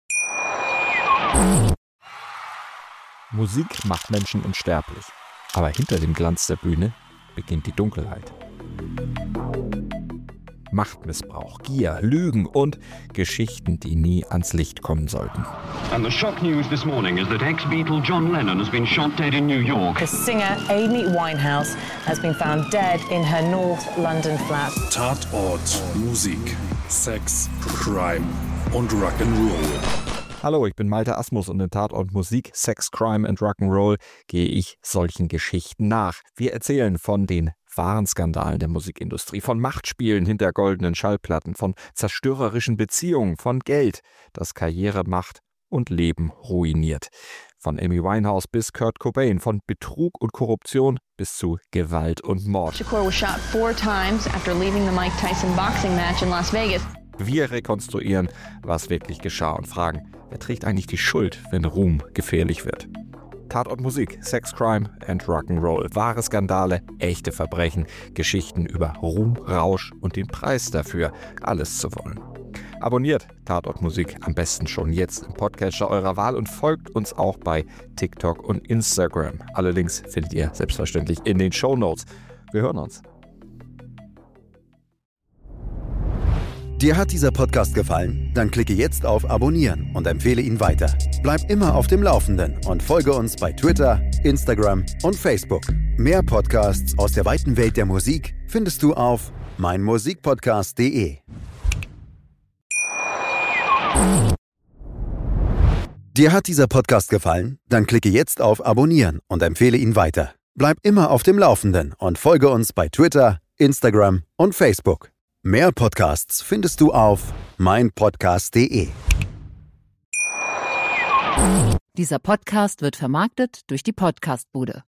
Musik macht Menschen unsterblich. Aber hinter dem Glanz der Bühne beginnt die Dunkelheit. Machtmissbrauch, Gier, Lügen und Geschichten, die nie ans Licht kommen sollten. And the shock news this morning is that ex-Beatle John Lennon has been shot dead in New York. The singer Amy Winehouse has been found dead in her North London flat. Tatort, Musik, Sex, Crime und Rock'n'Roll. Hallo, ich bin Malte Asmus und in Tatort Musik, Sex, Crime and Rock'n'Roll gehe ich solchen Geschichten nach. Wir erzählen von den wahren Skandalen der Musikindustrie, von Machtspielen hinter goldenen Schallplatten, von zerstörerischen Beziehungen, von Geld, das Karriere, Macht und Leben ruiniert. Von Amy Winehouse bis Kurt Cobain, von Betrug und Korruption bis zu Gewalt und Mord. Shakur was shot four times after leaving the Mike Tyson boxing match in Las Vegas. Wir rekonstruieren, was wirklich geschah und fragen, wer trägt eigentlich die Schuld, wenn Ruhm gefährlich wird? Tatort Musik, Sex, Crime and Rock'n'Roll. Wahre Skandale, echte Verbrechen, Geschichten über Ruhm, Rausch und den Preis dafür, alles zu wollen. Abonniert Tatort Musik am besten schon jetzt im Podcatcher eurer Wahl und folgt uns auch bei TikTok und Instagram. Alle Links findet ihr selbstverständlich in den Shownotes. Wir hören uns. Dir hat dieser Podcast gefallen? Dann klicke jetzt auf Abonnieren und empfehle ihn weiter. Bleib immer auf dem Laufenden und folge uns bei Twitter, Instagram und Facebook. Mehr Podcasts aus der weiten Welt der Musik findest du auf meinmusikpodcast punkt de. Dir hat dieser Podcast gefallen? Dann klicke jetzt auf Abonnieren und empfehle ihn weiter. Bleib immer auf dem Laufenden und folge uns bei Twitter, Instagram und Facebook. Mehr Podcasts findest du auf meinpodcast punkt de. Dieser Podcast wird vermarktet durch die Podcastbude.